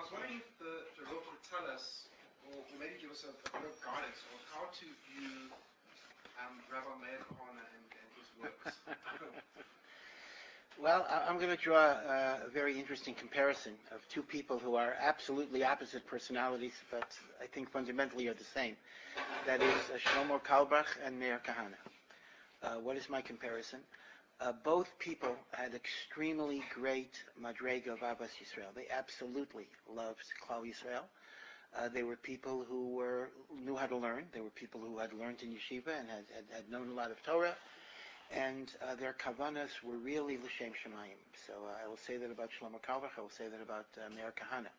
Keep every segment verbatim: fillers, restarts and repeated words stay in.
was wondering if the, if the Rav could tell us, or maybe give us a, a bit of guidance on how to view um, Rabbi Meir Kahane and, and his works. Well, I'm going to draw a very interesting comparison of two people who are absolutely opposite personalities, but I think fundamentally are the same. That is uh, Shlomo Carlebach and Meir Kahane. Uh, what is my comparison? Uh, both people had extremely great madrega of Ahavas Yisrael. They absolutely loved Klal Yisrael. Uh, they were people who were knew how to learn. They were people who had learned in yeshiva and had, had, had known a lot of Torah. And uh, their kavanas were really l'shem shemayim. So uh, I will say that about Shlomo Carlebach. I will say that about uh, Meir Kahane.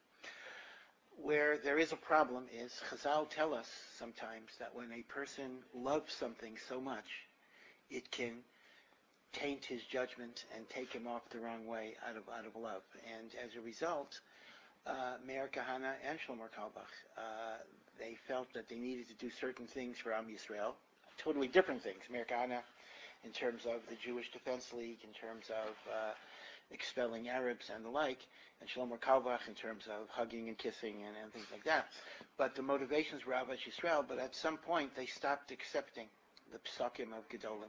Where there is a problem is Chazal tell us sometimes that when a person loves something so much, it can taint his judgment and take him off the wrong way out of out of love. And as a result, uh, Meir Kahane and Shlomo Carlebach, uh, they felt that they needed to do certain things for Am Yisrael, totally different things. Meir Kahane in terms of the Jewish Defense League, in terms of uh, expelling Arabs and the like, and Shlomo Carlebach in terms of hugging and kissing and, and things like that. But the motivations were Ahavas Yisrael, but at some point they stopped accepting the psakim of Gedolim.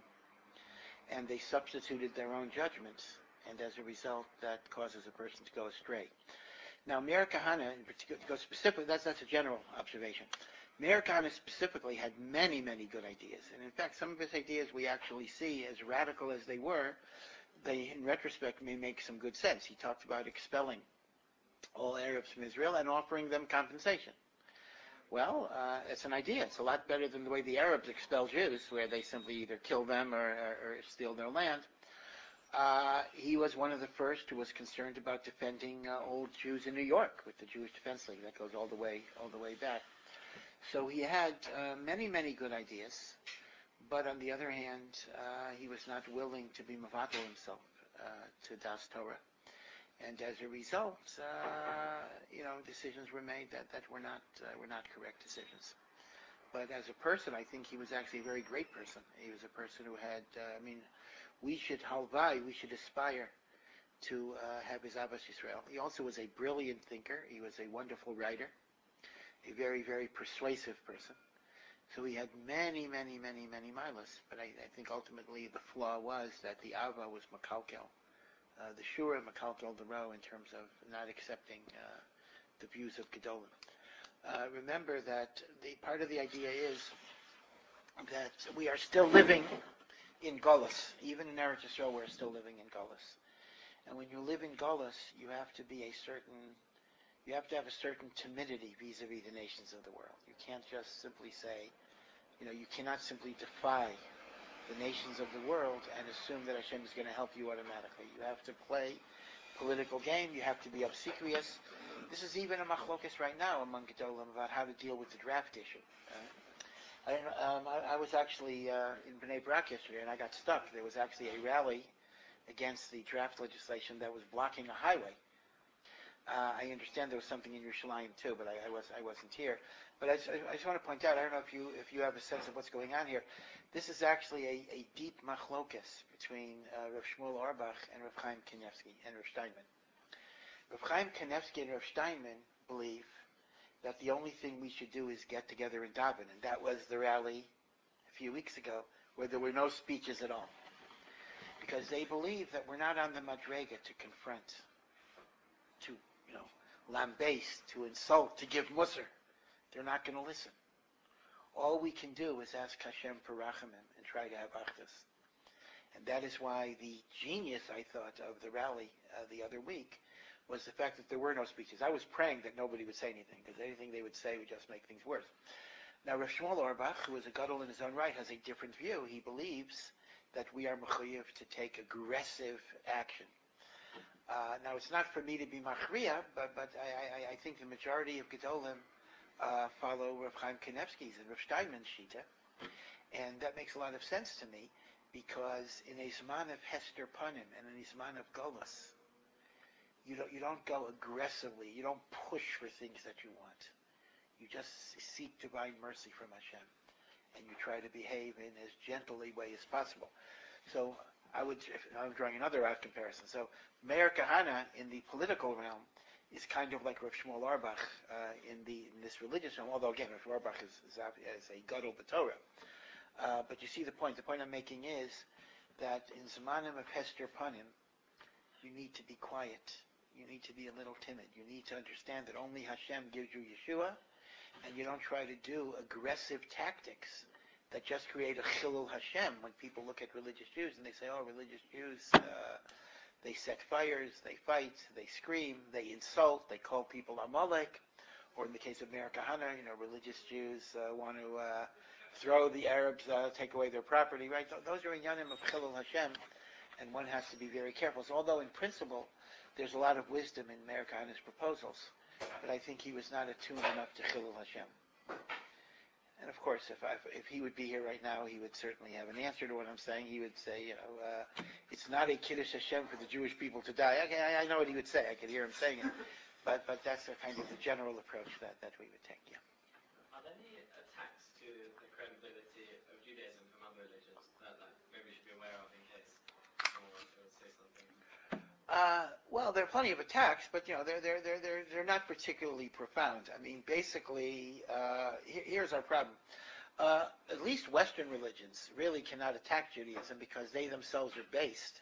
And they substituted their own judgments, and as a result, that causes a person to go astray. Now, Meir Kahane, in particular, to go specifically, that's, that's a general observation. Meir Kahane specifically had many, many good ideas. And in fact, some of his ideas we actually see, as radical as they were, they, in retrospect, may make some good sense. He talked about expelling all Arabs from Israel and offering them compensation. Well, uh, it's an idea. It's a lot better than the way the Arabs expel Jews, where they simply either kill them or, or, or steal their land. Uh, he was one of the first who was concerned about defending uh, old Jews in New York with the Jewish Defense League. That goes all the way, all the way back. So he had uh, many, many good ideas, but on the other hand, uh, he was not willing to be mevatel himself uh, to Das Torah. And as a result, uh, you know, decisions were made that, that were not uh, were not correct decisions. But as a person, I think he was actually a very great person. He was a person who had, uh, I mean, we should halvai, we should aspire to uh, have his Ahavas Yisrael. He also was a brilliant thinker. He was a wonderful writer, a very, very persuasive person. So he had many, many, many, many milas. But I, I think ultimately the flaw was that the Ava was makalkel. Uh, the Shura makalkel the row in terms of not accepting uh, the views of Gedolim. Uh, remember that the part of the idea is that we are still living in Golas. Even in Eretz Yisrael, we're still living in Golas. And when you live in Golas, you have to be a certain, you have to have a certain timidity vis-a-vis the nations of the world. You can't just simply say, you know, you cannot simply defy the nations of the world and assume that Hashem is going to help you automatically. You have to play political game. You have to be obsequious. This is even a machlokas right now among Gedolim about how to deal with the draft issue. Uh, I, um, I, I was actually uh, in Bnei Brak yesterday, and I got stuck. There was actually a rally against the draft legislation that was blocking a highway. Uh, I understand there was something in Yerushalayim too, but I, I was I wasn't here. But I just, I just want to point out, I don't know if you if you have a sense of what's going on here. This is actually a, a deep machlokas between uh, Rav Shmuel Auerbach and Rav Chaim Kanievsky and Rav Steinman. Rav Chaim Kanievsky and Rav Steinman believe that the only thing we should do is get together and daven, and that was the rally a few weeks ago where there were no speeches at all, because they believe that we're not on the madrega to confront, to you know, lambaste, to insult, to give musar. They're not going to listen. All we can do is ask Hashem for rachamim and try to have achdus. And that is why the genius, I thought, of the rally uh, the other week was the fact that there were no speeches. I was praying that nobody would say anything, because anything they would say would just make things worse. Now, Rav Shmuel Auerbach, who is a gadol in his own right, has a different view. He believes that we are mechuyev to take aggressive action. Uh, now, it's not for me to be machriya, but, but I, I, I think the majority of gedolim uh, follow Rav Chaim Kanievsky's and Rav Steinman's shita, and that makes a lot of sense to me, because in a zman of hester panim and in a zman of golas, you don't you don't go aggressively, you don't push for things that you want. You just seek divine mercy from Hashem, and you try to behave in as gentle a way as possible. So I would, I'm drawing another out comparison. So Meir Kahane in the political realm is kind of like Rav Shmuel Auerbach uh, in the in this religious realm. Although again, Rav Shmuel Auerbach is, is, is a gadol b'Torah. Uh, but you see the point. The point I'm making is that in Zamanim of Hester Panim, you need to be quiet. You need to be a little timid. You need to understand that only Hashem gives you Yeshua, and you don't try to do aggressive tactics that just create a chilul Hashem. When people look at religious Jews and they say, oh, religious Jews, uh, they set fires, they fight, they scream, they insult, they call people Amalek. Or in the case of Meir Kahana, you know, religious Jews uh, want to uh, throw the Arabs, uh, take away their property, right? Those are inyanim of chilul Hashem, and one has to be very careful. So although in principle there's a lot of wisdom in Meir Kahana's proposals, but I think he was not attuned enough to chilul Hashem. And of course, if I, if he would be here right now, he would certainly have an answer to what I'm saying. He would say, you know, uh, it's not a Kiddush Hashem for the Jewish people to die. Okay, I, I know what he would say. I could hear him saying it. But but that's a kind of the general approach that, that we would take, yeah. Are there any attacks to the credibility of Judaism from other religions that like, maybe we should be aware of in case someone would say something? Uh, well, there are plenty of attacks, but you know they're they're they're they're they're not particularly profound. I mean, basically, uh, here, here's our problem. Uh, at least Western religions really cannot attack Judaism because they themselves are based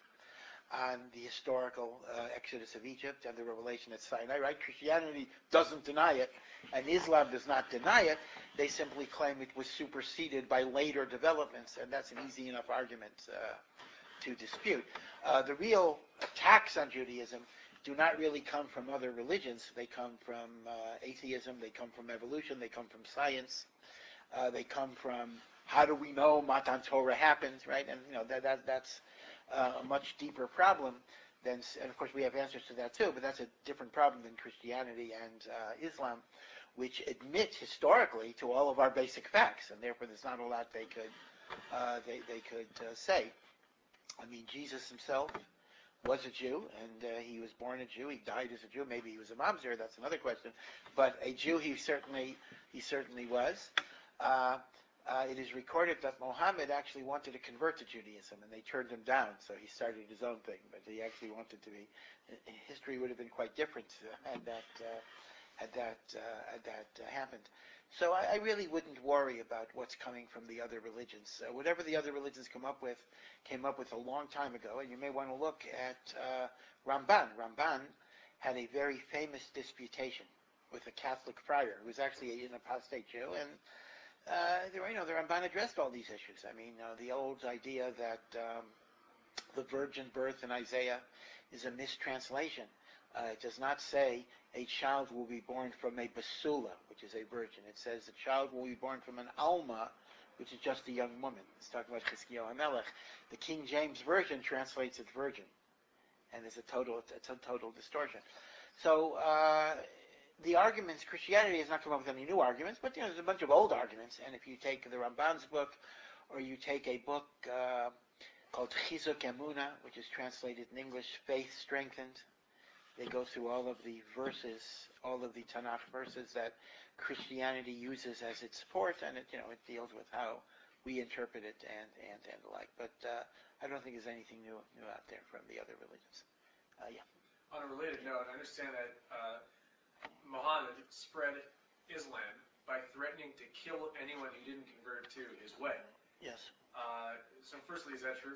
on the historical uh, exodus of Egypt and the revelation at Sinai. Right? Christianity doesn't deny it, and Islam does not deny it. They simply claim it was superseded by later developments, and that's an easy enough argument uh, to dispute. Uh, the real attacks on Judaism do not really come from other religions. They come from uh, atheism, they come from evolution, they come from science, uh, they come from how do we know Matan Torah happened, right? And you know that, that that's uh, a much deeper problem than, and of course we have answers to that too, but that's a different problem than Christianity and uh, Islam, which admit historically to all of our basic facts, and therefore there's not a lot they could uh, they they could uh, say. I mean, Jesus himself was a Jew, and uh, he was born a Jew. He died as a Jew. Maybe he was a mamzer. That's another question. But a Jew, he certainly he certainly was. Uh, uh, it is recorded that Muhammad actually wanted to convert to Judaism, and they turned him down. So he started his own thing. But he actually wanted to be. History would have been quite different uh, had that uh, had that uh, had that uh, happened. So I, I really wouldn't worry about what's coming from the other religions. Uh, whatever the other religions come up with, came up with a long time ago. And you may want to look at uh, Ramban. Ramban had a very famous disputation with a Catholic friar who was actually an apostate Jew. And uh, you know, the Ramban addressed all these issues. I mean, uh, the old idea that um, the virgin birth in Isaiah is a mistranslation. Uh, it does not say a child will be born from a basula, which is a virgin. It says a child will be born from an alma, which is just a young woman. It's talking about Chizkiyahu HaMelech. The King James Version translates it virgin, and it's a total, it's a total distortion. So uh, the arguments, Christianity has not come up with any new arguments, but you know, there's a bunch of old arguments. And if you take the Ramban's book, or you take a book uh, called Chizuk Emunah, which is translated in English, Faith Strengthened. They go through all of the verses, all of the Tanakh verses that Christianity uses as its support, and it, you know, it deals with how we interpret it and and, and the like. But uh, I don't think there's anything new new out there from the other religions. Uh, yeah. On a related note, I understand that uh, Muhammad spread Islam by threatening to kill anyone who didn't convert to his way. Yes. Uh, so, firstly, is that true?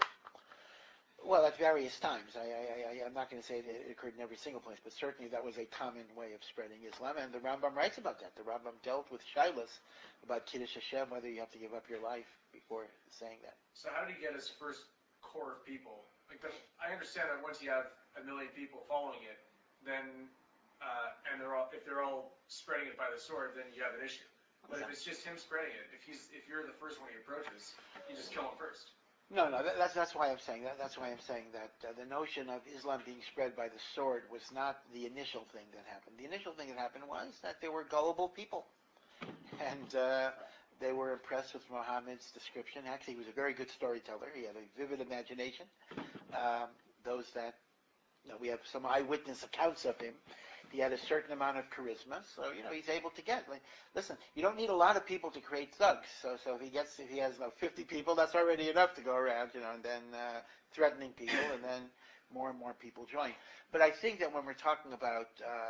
Well, at various times. I, I, I, I'm not going to say that it occurred in every single place, but certainly that was a common way of spreading Islam, and the Rambam writes about that. The Rambam dealt with shilas about Kiddush Hashem, whether you have to give up your life before saying that. So how did he get his first core of people? Like, the, I understand that once you have a million people following it, then, uh, and they're all, if they're all spreading it by the sword, then you have an issue. But if it's just him spreading it, if he's, if you're the first one he approaches, you just kill him first. No, no, that, that's that's why I'm saying that. That's why I'm saying that uh, the notion of Islam being spread by the sword was not the initial thing that happened. The initial thing that happened was that there were gullible people, and uh, they were impressed with Muhammad's description. Actually, he was a very good storyteller. He had a vivid imagination. Um, those that, you know, we have some eyewitness accounts of him. He had a certain amount of charisma, so you know he's able to get. Like, listen, you don't need a lot of people to create thugs. So, so if he gets, if he has about fifty people, that's already enough to go around, you know, and then uh, threatening people, and then more and more people join. But I think that when we're talking about uh,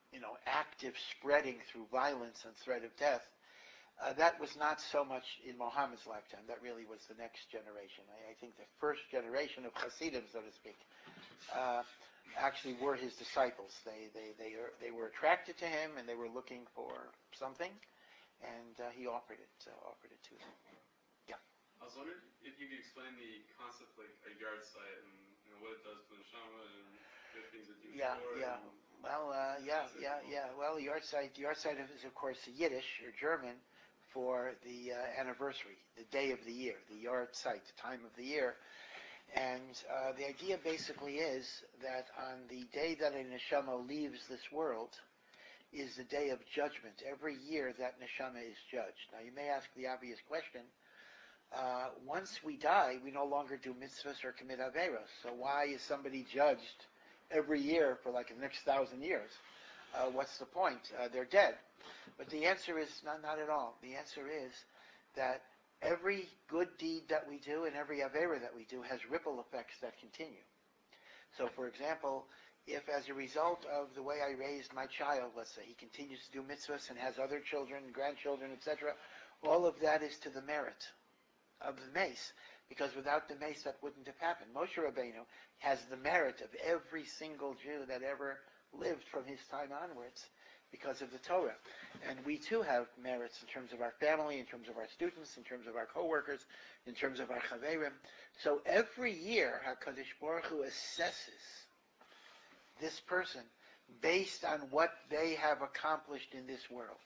you know, active spreading through violence and threat of death, uh, that was not so much in Muhammad's lifetime. That really was the next generation. I, I think the first generation of Hasidim, so to speak, uh, actually were his disciples. They, they, they, are, they were attracted to him, and they were looking for something, and uh, he offered it, uh, offered it to them. Yeah. I was wondering if you could explain the concept like a yard site and you know, what it does to the neshama and the things it do Yeah, for yeah. and Well, uh, yeah, yeah, yeah. Well, yard site, yard site is of course Yiddish or German for the uh, anniversary, the day of the year, the yard site, the time of the year. And uh, the idea basically is that on the day that a neshama leaves this world is the day of judgment. Every year that neshama is judged. Now you may ask the obvious question, uh, once we die, we no longer do mitzvahs or commit averos. So why is somebody judged every year for like the next thousand years? Uh, what's the point? Uh, they're dead. But the answer is not, not at all. The answer is that every good deed that we do and every avera that we do has ripple effects that continue. So, for example, if as a result of the way I raised my child, let's say, he continues to do mitzvahs and has other children, grandchildren, et cetera, all of that is to the merit of the mace, because without the mace that wouldn't have happened. Moshe Rabbeinu has the merit of every single Jew that ever lived from his time onwards because of the Torah. And we too have merits in terms of our family, in terms of our students, in terms of our co-workers, in terms of our chaverim. So every year, HaKadosh Baruch Hu assesses this person based on what they have accomplished in this world.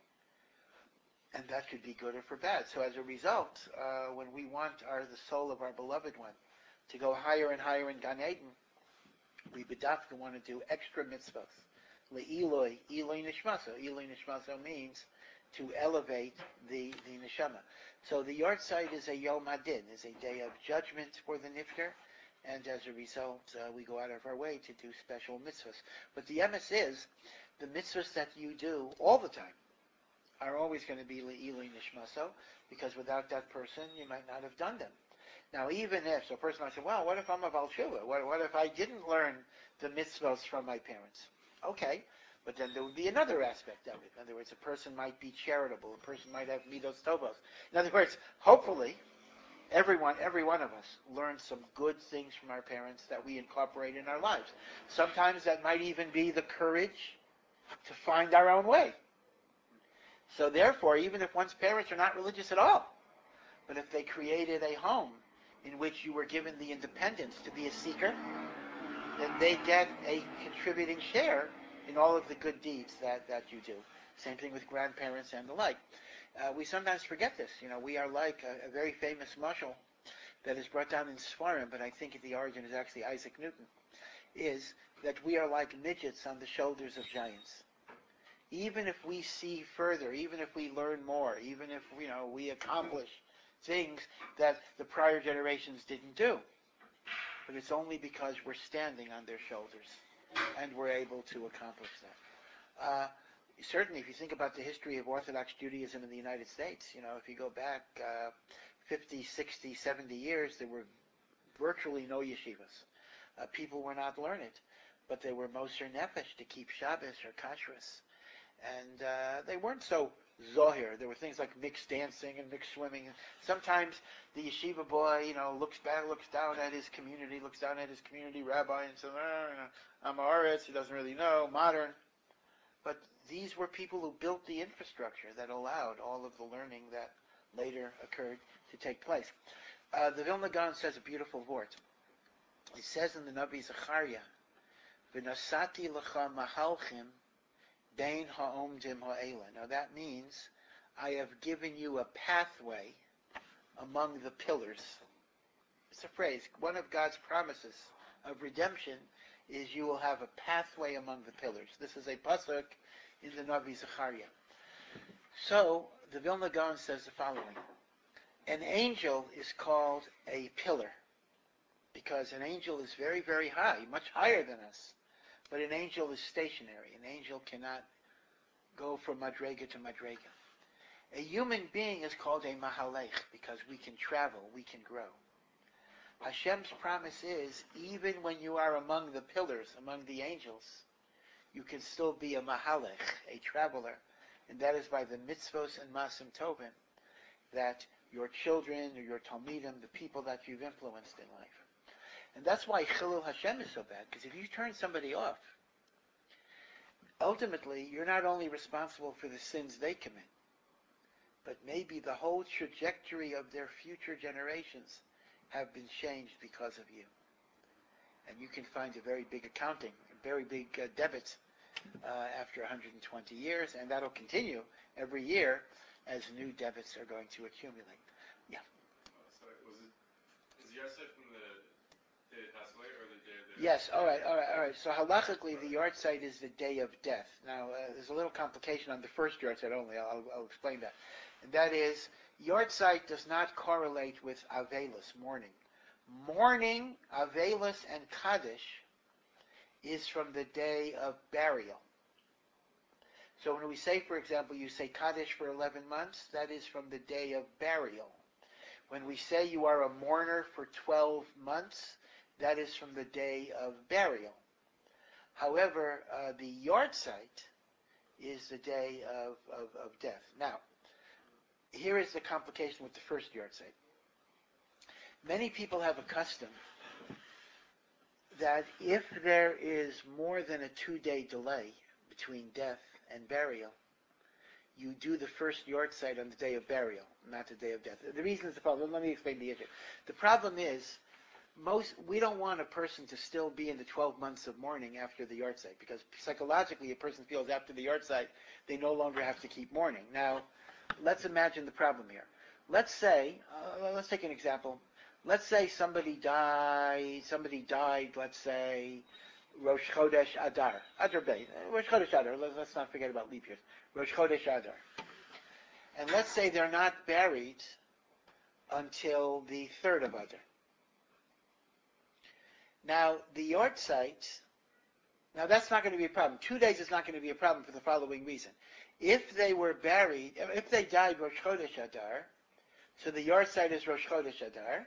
And that could be good or for bad. So as a result, uh, when we want our, the soul of our beloved one to go higher and higher in Gan Eden, we bedafka want to do extra mitzvahs. Le'iloi, Eloi Nishmaso. Eloi Nishmaso means to elevate the, the neshama. So the yard site is a Yom Hadin, is a day of judgment for the nifter, and as a result, uh, we go out of our way to do special mitzvahs. But the emes is, the mitzvahs that you do all the time are always going to be Le'iloi Nishmaso, because without that person, you might not have done them. Now, even if, so a person might say, well, what if I'm a Baal Tshuva? What, what if I didn't learn the mitzvahs from my parents? Okay, but then there would be another aspect of it. In other words, a person might be charitable. A person might have midos tovos. In other words, hopefully, everyone, every one of us learns some good things from our parents that we incorporate in our lives. Sometimes that might even be the courage to find our own way. So therefore, even if one's parents are not religious at all, but if they created a home in which you were given the independence to be a seeker, then they get a contributing share in all of the good deeds that, that you do. Same thing with grandparents and the like. Uh, we sometimes forget this. You know, we are like a, a very famous mashal that is brought down in Sfarim, but I think at the origin is actually Isaac Newton, is that we are like midgets on the shoulders of giants. Even if we see further, even if we learn more, even if, you know, we accomplish things that the prior generations didn't do, but it's only because we're standing on their shoulders and we're able to accomplish that. Uh, certainly, if you think about the history of Orthodox Judaism in the United States, you know, if you go back uh, fifty, sixty, seventy years, there were virtually no yeshivas. Uh, people were not learned, but they were Moser Nefesh to keep Shabbos or Kashrus. And uh, they weren't so zohir. There were things like mixed dancing and mixed swimming. Sometimes the yeshiva boy, you know, looks back, looks down at his community, looks down at his community rabbi and says, oh, I'm Aretz, he doesn't really know, modern. But these were people who built the infrastructure that allowed all of the learning that later occurred to take place. Uh, the Vilna Gaon says a beautiful word. It says in the Navi Zechariah, V'nasati lecha mahalchim Bein ha'omdim ha'ela. Now that means I have given you a pathway among the pillars. It's a phrase. One of God's promises of redemption is you will have a pathway among the pillars. This is a pasuk in the Navi Zechariah. So the Vilna Gaon says the following. An angel is called a pillar because an angel is very, very high, much higher than us. But an angel is stationary. An angel cannot go from madrega to madrega. A human being is called a mahalech because we can travel, we can grow. Hashem's promise is, even when you are among the pillars, among the angels, you can still be a mahalech, a traveler, and that is by the mitzvos and masim tovim that your children or your talmidim, the people that you've influenced in life. And that's why Chilul Hashem is so bad, because if you turn somebody off, ultimately you're not only responsible for the sins they commit, but maybe the whole trajectory of their future generations have been changed because of you. And you can find a very big accounting, a very big uh, debit uh, after one hundred twenty years, and that'll continue every year as new debits are going to accumulate. Yeah. Oh, sorry, was it, is the yard site from the day they passed away or the day of the... Yes, all right, all right, all right. So halachically, the yard site is the day of death. Now, uh, there's a little complication on the first yard site only. I'll, I'll explain that. And that is, yard site does not correlate with Avelis, mourning. Mourning, Avelis, and Kaddish is from the day of burial. So when we say, for example, you say Kaddish for eleven months, that is from the day of burial. When we say you are a mourner for twelve months, that is from the day of burial. However, uh, the yard site is the day of, of, of death. Now, here is the complication with the first yard site. Many people have a custom that if there is more than a two-day delay between death and burial, you do the first yard site on the day of burial, not the day of death. The reason is the problem. Let me explain the issue. The problem is, most we don't want a person to still be in the twelve months of mourning after the yard site, because psychologically a person feels after the yard site they no longer have to keep mourning. Now, let's imagine the problem here. Let's say, uh, let's take an example. Let's say somebody died, somebody died, let's say, Rosh Chodesh Adar. Adar Bey. Rosh Chodesh Adar. Let's not forget about leap years. Rosh Chodesh Adar. And let's say they're not buried until the third of Adar. Now, the yard site, now that's not going to be a problem. Two days is not going to be a problem for the following reason. If they were buried, if they died Rosh Chodesh Adar, so the yard site is Rosh Chodesh Adar,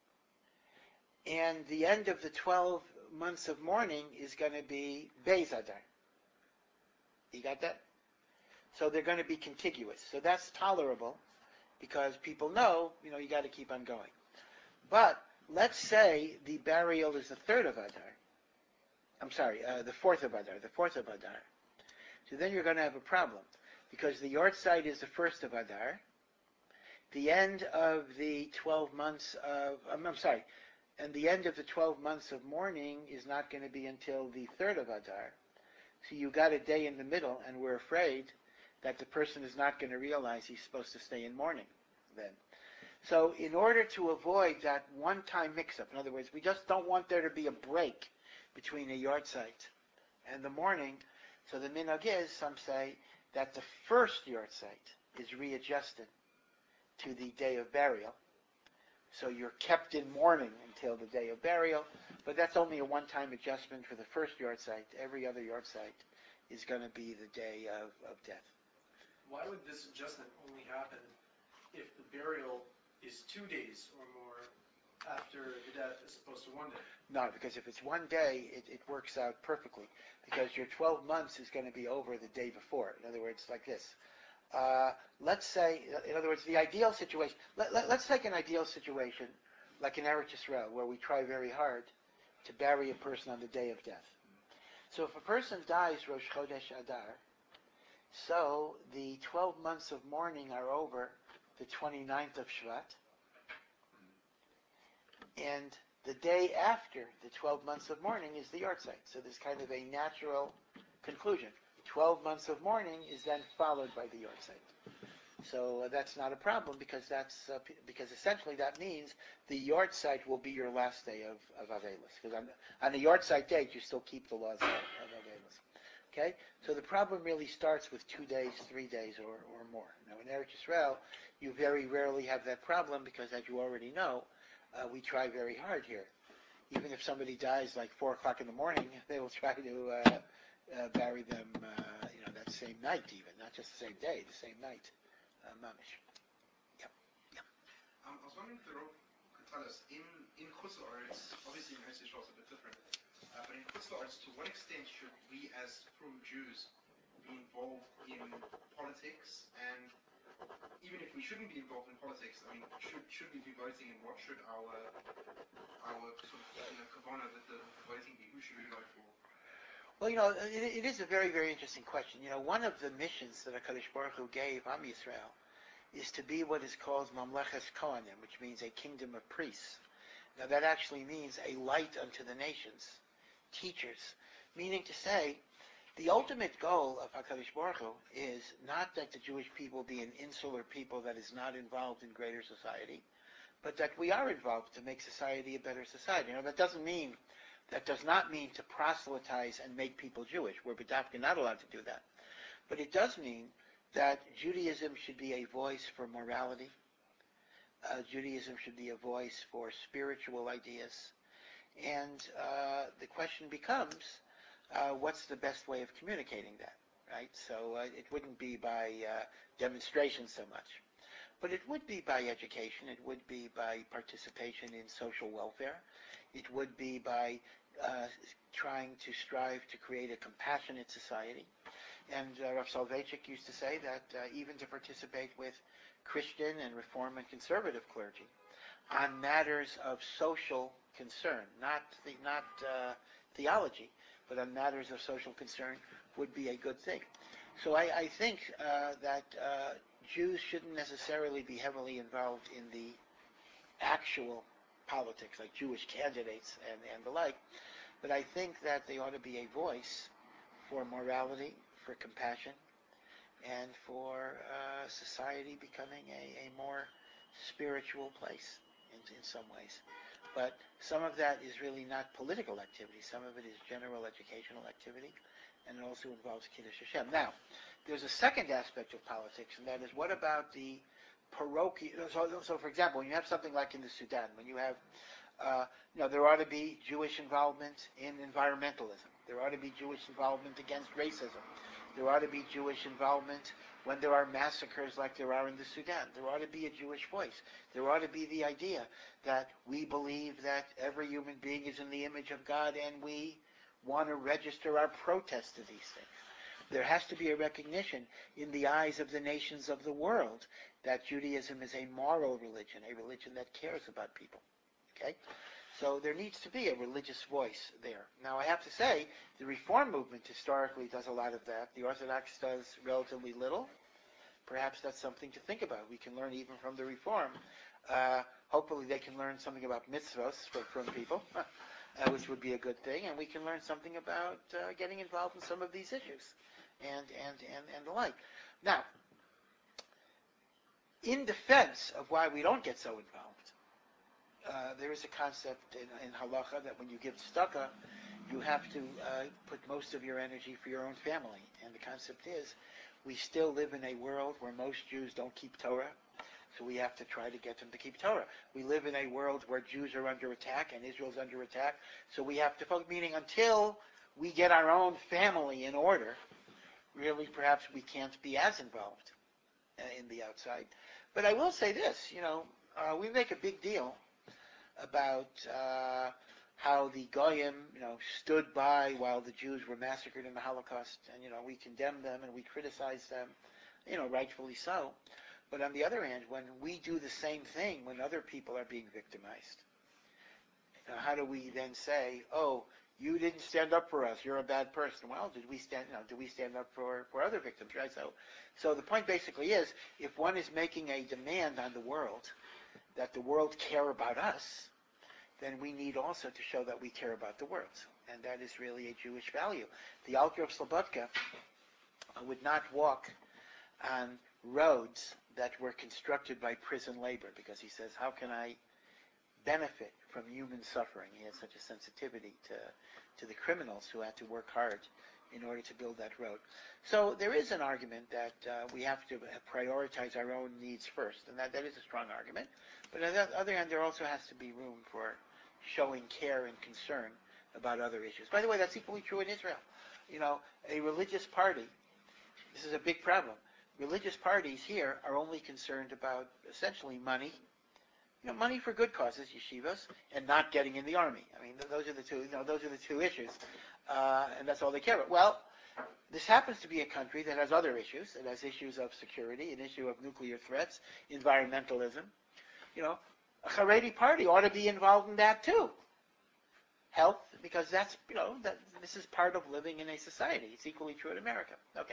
and the end of the twelve months of mourning is going to be Beis Adar. You got that? So they're going to be contiguous. So that's tolerable because people know, you know, you got to keep on going. But let's say the burial is the third of Adar. I'm sorry, uh, the fourth of Adar, the fourth of Adar. So then you're going to have a problem because the yard site is the first of Adar. The end of the twelve months of, I'm, I'm sorry, and the end of the twelve months of mourning is not going to be until the third of Adar. So you got a day in the middle, and we're afraid that the person is not going to realize he's supposed to stay in mourning then. So in order to avoid that one-time mix-up, in other words, we just don't want there to be a break between a yard site and the mourning, so the minhag is, some say, that the first yard site is readjusted to the day of burial. So you're kept in mourning until the day of burial, but that's only a one-time adjustment for the first yard site. Every other yard site is going to be the day of, of death. Why would this adjustment only happen if the burial is two days or more after the death as opposed to one day? No, because if it's one day, it, it works out perfectly, because your twelve months is going to be over the day before. In other words, like this. Uh, let's say, in other words, the ideal situation, let, let, let's take an ideal situation, like in Eretz Yisrael, where we try very hard to bury a person on the day of death. So if a person dies Rosh Chodesh Adar, so the twelve months of mourning are over the twenty-ninth of Shvat, and the day after the twelve months of mourning is the yard site. So there's kind of a natural conclusion. twelve months of mourning is then followed by the yard site. So uh, that's not a problem because that's uh, p- because essentially that means the yard site will be your last day of, of Avelis. Because on, on the yard site date, you still keep the laws of, of Avelis. Okay? So the problem really starts with two days, three days, or, or more. Now in Eretz Yisrael, you very rarely have that problem because, as you already know, uh, we try very hard here. Even if somebody dies like four o'clock in the morning, they will try to uh, uh, bury them, uh, you know, that same night even, not just the same day, the same night. Uh, mamish. Yep. Yep. Um, I was wondering if the Rav could tell us, in, in Chutz La'aretz, obviously in Eretz Yisrael it's a bit different, uh, but in Chutz La'aretz but to what extent should we as frum Jews be involved in politics? And even if we shouldn't be involved in politics, I mean, should should we be voting, and what should our our sort of you know, kavana with the, the voting be? Who should we vote for? Well, you know, it, it is a very, very interesting question. You know, one of the missions that HaKadosh Baruch Hu gave Am Yisrael is to be what is called Mamleches Kohanim, which means a kingdom of priests. Now, that actually means a light unto the nations, teachers, meaning to say, the ultimate goal of HaKadosh Baruch Hu is not that the Jewish people be an insular people that is not involved in greater society, but that we are involved to make society a better society. Now, that doesn't mean, that does not mean to proselytize and make people Jewish. We're b'dafka not allowed to do that. But it does mean that Judaism should be a voice for morality. Uh, Judaism should be a voice for spiritual ideas. And uh, the question becomes, uh, what's the best way of communicating that, right? So uh, it wouldn't be by uh, demonstration so much. But it would be by education. It would be by participation in social welfare. It would be by uh, trying to strive to create a compassionate society. And uh, Rav Soloveitchik used to say that uh, even to participate with Christian and Reform and Conservative clergy on matters of social concern, not the, not uh, theology, but on matters of social concern would be a good thing. So I, I think uh, that uh, Jews shouldn't necessarily be heavily involved in the actual politics, like Jewish candidates and, and the like, but I think that they ought to be a voice for morality, for compassion, and for uh, society becoming a, a more spiritual place in, in some ways. But some of that is really not political activity. Some of it is general educational activity, and it also involves Kiddush Hashem. Now, there's a second aspect of politics, and that is, what about the parochial? So, so for example, when you have something like in the Sudan, when you have, uh, you know, there ought to be Jewish involvement in environmentalism. There ought to be Jewish involvement against racism. There ought to be Jewish involvement when there are massacres like there are in the Sudan. There ought to be a Jewish voice. There ought to be the idea that we believe that every human being is in the image of God, and we want to register our protest to these things. There has to be a recognition in the eyes of the nations of the world that Judaism is a moral religion, a religion that cares about people. Okay? So there needs to be a religious voice there. Now, I have to say, the Reform movement historically does a lot of that. The Orthodox does relatively little. Perhaps that's something to think about. We can learn even from the Reform. Uh, hopefully they can learn something about mitzvos from, from people, uh, which would be a good thing, and we can learn something about uh, getting involved in some of these issues and, and, and, and the like. Now, in defense of why we don't get so involved, Uh, there is a concept in, in halacha that when you give tzedakah, you have to uh, put most of your energy for your own family. And the concept is, we still live in a world where most Jews don't keep Torah, so we have to try to get them to keep Torah. We live in a world where Jews are under attack and Israel's under attack, so we have to focus, meaning until we get our own family in order, really perhaps we can't be as involved uh, in the outside. But I will say this, you know, uh, we make a big deal about uh, how the Goyim, you know, stood by while the Jews were massacred in the Holocaust, and, you know, we condemn them and we criticize them, you know, rightfully so. But on the other hand, when we do the same thing when other people are being victimized, you know, how do we then say, oh, you didn't stand up for us, you're a bad person? Well, did we stand, you know, did we stand up for, for other victims, right? So, so the point basically is, if one is making a demand on the world that the world care about us, then we need also to show that we care about the world. And that is really a Jewish value. The Alter of Slobodka would not walk on roads that were constructed by prison labor, because he says, how can I benefit from human suffering? He has such a sensitivity to, to the criminals who had to work hard in order to build that road. So there is an argument that uh, we have to prioritize our own needs first, and that, that is a strong argument. But on the other hand, there also has to be room for showing care and concern about other issues. By the way, that's equally true in Israel. You know, a religious party, this is a big problem. Religious parties here are only concerned about essentially money, you know, money for good causes, yeshivas, and not getting in the army. I mean, th- those are the two, you know, those are the two issues, uh, and that's all they care about. Well, this happens to be a country that has other issues. It has issues of security, an issue of nuclear threats, environmentalism. You know, a Haredi party ought to be involved in that too. Health, because that's, you know, that this is part of living in a society. It's equally true in America. Okay.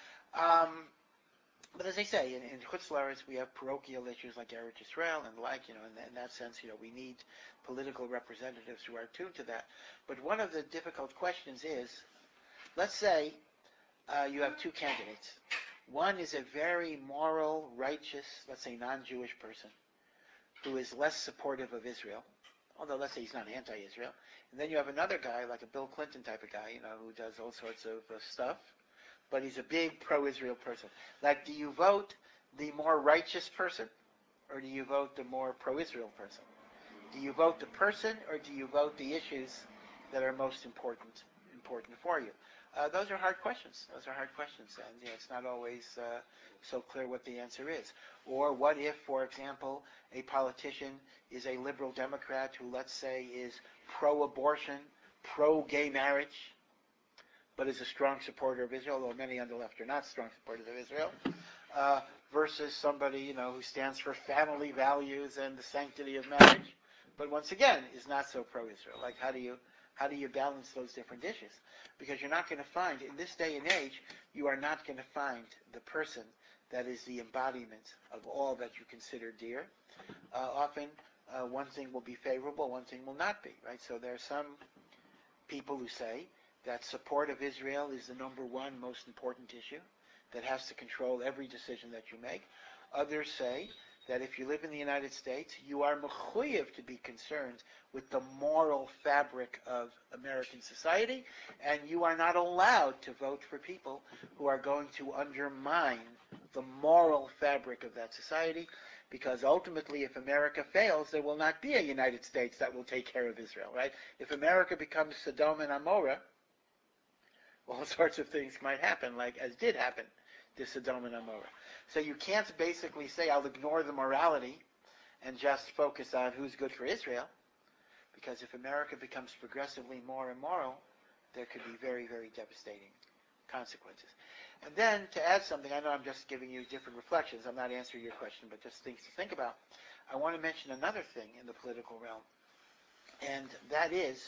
Um, but as I say, in, in Chutz La'aretz, we have parochial issues like Eretz Yisrael and the like, you know, in, in that sense, you know, we need political representatives who are tuned to that. But one of the difficult questions is, let's say uh, you have two candidates. One is a very moral, righteous, let's say non-Jewish person, who is less supportive of Israel, although let's say he's not anti-Israel. And then you have another guy, like a Bill Clinton type of guy, you know, who does all sorts of uh, stuff, but he's a big pro-Israel person. Like, do you vote the more righteous person, or do you vote the more pro-Israel person? Do you vote the person, or do you vote the issues that are most important important for you? Uh, those are hard questions. Those are hard questions, and you know, it's not always uh, so clear what the answer is. Or what if, for example, a politician is a liberal Democrat who, let's say, is pro-abortion, pro-gay marriage, but is a strong supporter of Israel, although many on the left are not strong supporters of Israel, uh, versus somebody, you know, who stands for family values and the sanctity of marriage, but once again is not so pro-Israel. Like, how do you how do you balance those different issues? Because you're not going to find, in this day and age, you are not going to find the person that is the embodiment of all that you consider dear. Uh, often, uh, one thing will be favorable, one thing will not be, right? So there are some people who say that support of Israel is the number one most important issue that has to control every decision that you make. Others say that if you live in the United States, you are mechuyev to be concerned with the moral fabric of American society, and you are not allowed to vote for people who are going to undermine the moral fabric of that society, because ultimately, if America fails, there will not be a United States that will take care of Israel, right? If America becomes Sodom and Amorah, all sorts of things might happen, like as did happen to Sodom and Amorah. So you can't basically say, I'll ignore the morality and just focus on who's good for Israel, because if America becomes progressively more immoral, there could be very, very devastating consequences. And then, to add something, I know I'm just giving you different reflections, I'm not answering your question, but just things to think about. I want to mention another thing in the political realm, and that is,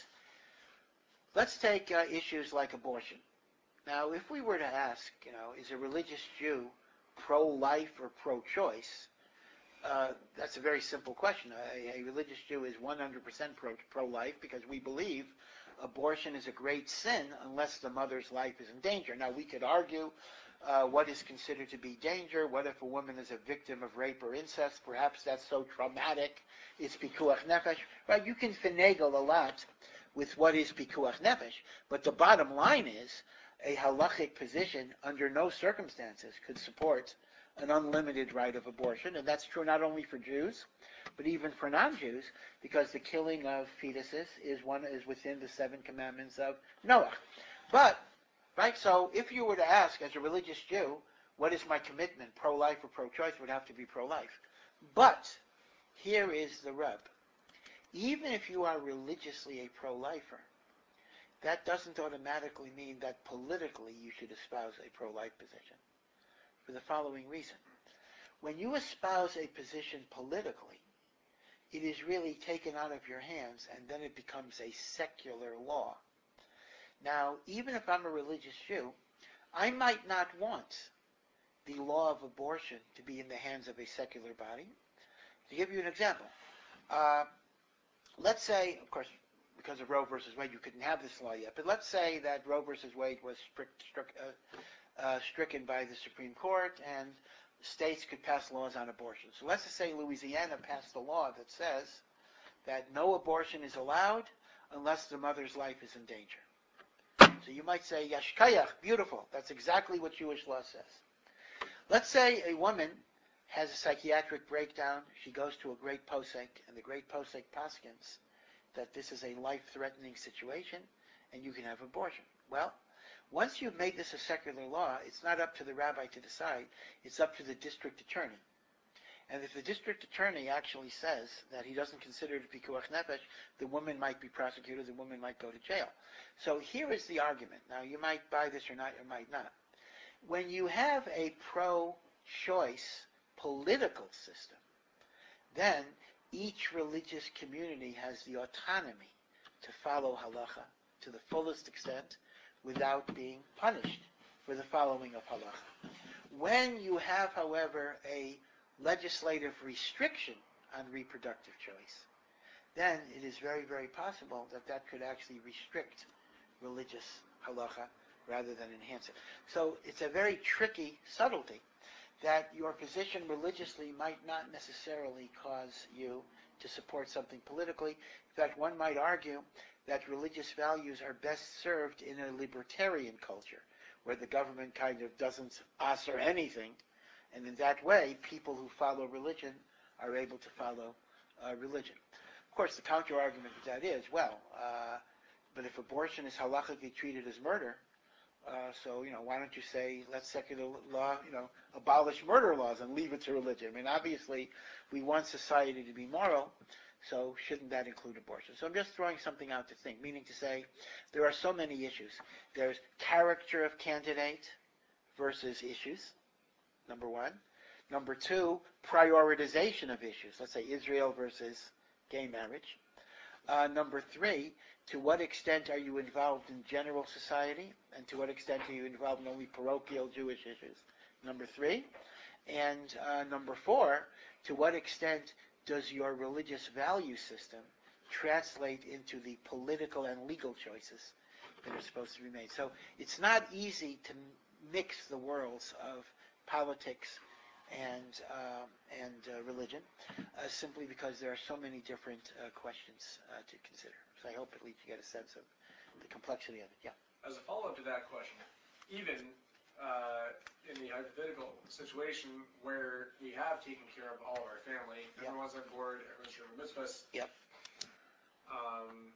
let's take uh, issues like abortion. Now, if we were to ask, you know, is a religious Jew pro-life or pro-choice, uh, that's a very simple question. A, a religious Jew is one hundred percent pro, pro-life because we believe abortion is a great sin unless the mother's life is in danger. Now, we could argue uh, what is considered to be danger. What if a woman is a victim of rape or incest? Perhaps that's so traumatic, it's pikuach nefesh. Right? You can finagle a lot with what is pikuach nefesh, but the bottom line is a halachic position under no circumstances could support an unlimited right of abortion, and that's true not only for Jews, but even for non-Jews, because the killing of fetuses is one is within the seven commandments of Noah. But, right, so if you were to ask as a religious Jew, what is my commitment, pro-life or pro-choice, it would have to be pro-life. But here is the rub. Even if you are religiously a pro-lifer, that doesn't automatically mean that politically you should espouse a pro-life position, for the following reason. When you espouse a position politically, it is really taken out of your hands, and then it becomes a secular law. Now, even if I'm a religious Jew, I might not want the law of abortion to be in the hands of a secular body. To give you an example, uh, let's say, of course, because of Roe versus Wade, you couldn't have this law yet, but let's say that Roe versus Wade was strict, strict, uh, uh, stricken by the Supreme Court, and states could pass laws on abortion. So let's just say Louisiana passed a law that says that no abortion is allowed unless the mother's life is in danger. So you might say, Yashkayach, beautiful. That's exactly what Jewish law says. Let's say a woman has a psychiatric breakdown. She goes to a great posek, and the great posek paskins that this is a life-threatening situation, and you can have abortion. Well, once you've made this a secular law, it's not up to the rabbi to decide. It's up to the district attorney. And if the district attorney actually says that he doesn't consider it pikuach nefesh, the woman might be prosecuted, the woman might go to jail. So here is the argument. Now, you might buy this or not, you might not. When you have a pro-choice political system, then each religious community has the autonomy to follow halacha to the fullest extent without being punished for the following of halacha. When you have, however, a legislative restriction on reproductive choice, then it is very, very possible that that could actually restrict religious halacha rather than enhance it. So it's a very tricky subtlety that your position religiously might not necessarily cause you to support something politically. In fact, one might argue that religious values are best served in a libertarian culture, where the government kind of doesn't author anything, and in that way, people who follow religion are able to follow uh, religion. Of course, the counter-argument to that is, well, uh, but if abortion is halachically treated as murder, uh, so, you know, why don't you say, let secular law, you know, abolish murder laws and leave it to religion? I mean, obviously, we want society to be moral, so shouldn't that include abortion? So I'm just throwing something out to think, meaning to say there are so many issues. There's character of candidate versus issues, number one. Number two, prioritization of issues. Let's say Israel versus gay marriage. Uh, number three, to what extent are you involved in general society, and to what extent are you involved in only parochial Jewish issues? Number three. And uh, number four, to what extent does your religious value system translate into the political and legal choices that are supposed to be made? So it's not easy to mix the worlds of politics and uh, and uh, religion, uh, simply because there are so many different uh, questions uh, to consider. So I hope at least you get a sense of the complexity of it. Yeah. As a follow-up to that question, even uh, in the hypothetical situation where we have taken care of all of our family, Yep. everyone's on board, everyone's doing mitzvahs. Yep. Um,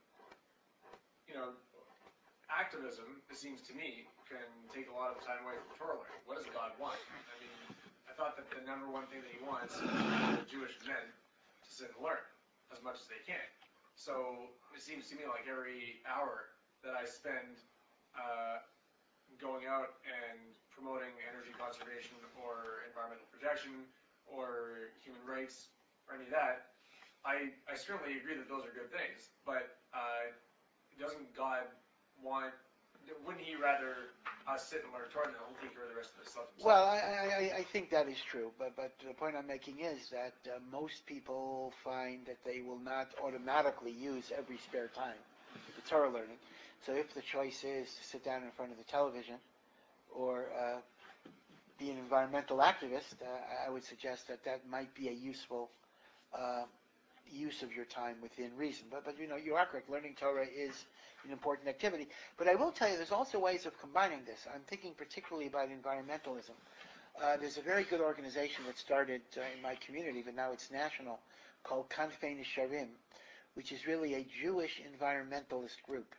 you know, activism, it seems to me, can take a lot of time away from Torah learning. What does God want? I mean, I thought that the number one thing that he wants is for Jewish men to sit and learn as much as they can. So it seems to me like every hour that I spend uh, going out and promoting energy conservation or environmental protection or human rights or any of that, I, I certainly agree that those are good things. But uh, doesn't God want, wouldn't he rather us sit and learn Torah and he'll take care of the rest of the stuff himself? Well, I, I, I think that is true, but, but the point I'm making is that uh, most people find that they will not automatically use every spare time for Torah learning. So if the choice is to sit down in front of the television or uh, be an environmental activist, uh, I would suggest that that might be a useful uh, use of your time within reason. But, but you know, you are correct. Learning Torah is an important activity. But I will tell you, there's also ways of combining this. I'm thinking particularly about environmentalism. Uh, there's a very good organization that started uh, in my community, but now it's national, called Kanfei Nisharim, which is really a Jewish environmentalist group.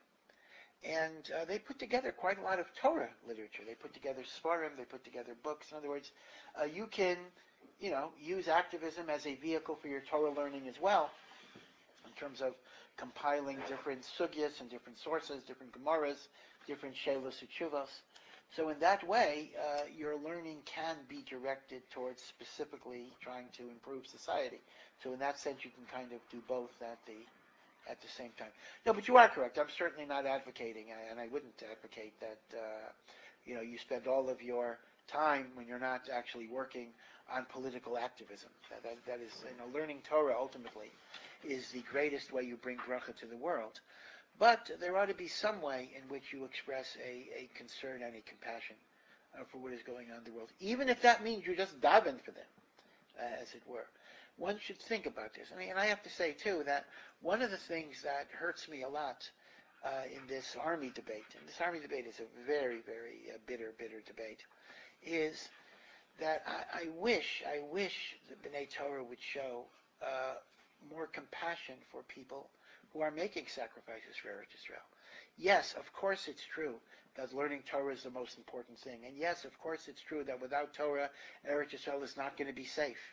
And uh, they put together quite a lot of Torah literature. They put together Sfarim, they put together books. In other words, uh, you can, you know, use activism as a vehicle for your Torah learning as well, in terms of compiling different sugyas and different sources, different gemaras, different shelos uchuvos. So in that way, uh, your learning can be directed towards specifically trying to improve society. So in that sense, you can kind of do both at the at the same time. No, but you are correct. I'm certainly not advocating, and I wouldn't advocate that, uh, you know, you spend all of your time when you're not actually working on political activism. That, that, that is, you know, learning Torah ultimately is the greatest way you bring bracha to the world. But there ought to be some way in which you express a, a concern and a compassion uh, for what is going on in the world, even if that means you just daven for them, uh, as it were. One should think about this. I mean, and I have to say, too, that one of the things that hurts me a lot uh, in this army debate, and this army debate is a very, very uh, bitter, bitter debate, is that I, I wish, I wish the B'nai Torah would show uh, more compassion for people who are making sacrifices for Eretz Israel. Yes, of course it's true that learning Torah is the most important thing. And yes, of course it's true that without Torah, Eretz Israel is not going to be safe.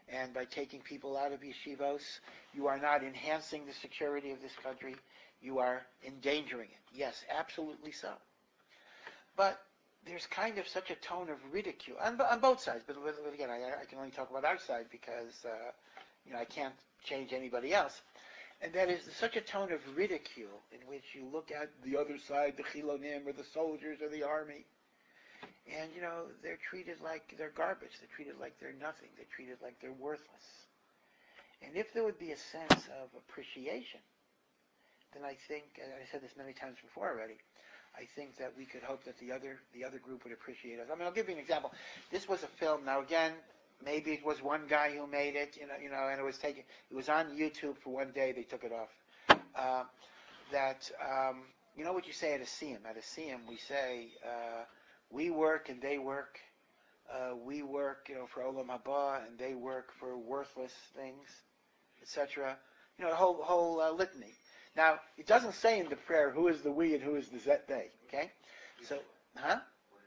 and by taking people out of yeshivos, you are not enhancing the security of this country. You are endangering it. Yes, absolutely so. But there's kind of such a tone of ridicule on, on both sides. But, but again, I, I can only talk about our side because uh, you know I can't change anybody else. And that is such a tone of ridicule in which you look at the other side, the chilonim or the soldiers or the army, and you know they're treated like they're garbage. They're treated like they're nothing. They're treated like they're worthless. And if there would be a sense of appreciation, then I think, and I said this many times before already, I think that we could hope that the other the other group would appreciate us. I mean, I'll give you an example. This was a film. Now, again, maybe it was one guy who made it, you know, you know, and it was taken. It was on YouTube for one day. They took it off. Uh, that um, you know what you say at a siyum. At a siyum, we say uh, we work and they work. Uh, we work, you know, for olam haba, and they work for worthless things, et cetera. You know, the whole whole uh, litany. Now, it doesn't say in the prayer who is the we and who is the they, okay? So, huh?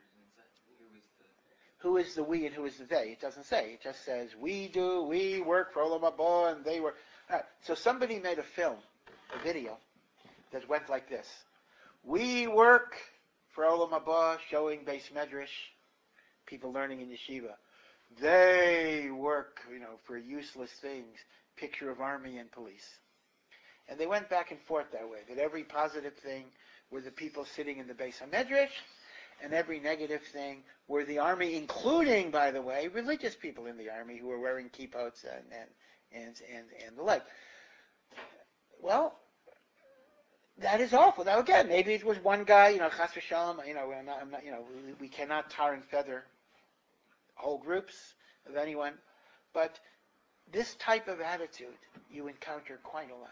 Who is the we and who is the they? It doesn't say. It just says, we do, we work for Olam Haba, and they work. All right. So somebody made a film, a video, that went like this. We work for Olam Haba, showing Beis Medrash, people learning in yeshiva. They work, you know, for useless things, picture of army and police. And they went back and forth that way, that every positive thing were the people sitting in the Beis HaMedrash, and every negative thing were the army, including, by the way, religious people in the army who were wearing kippots and and and and, and the like. Well, that is awful. Now again, maybe it was one guy, you know, chas v'shalom, you know, I'm not, I'm not, you know, we, we cannot tar and feather whole groups of anyone, but this type of attitude you encounter quite a lot.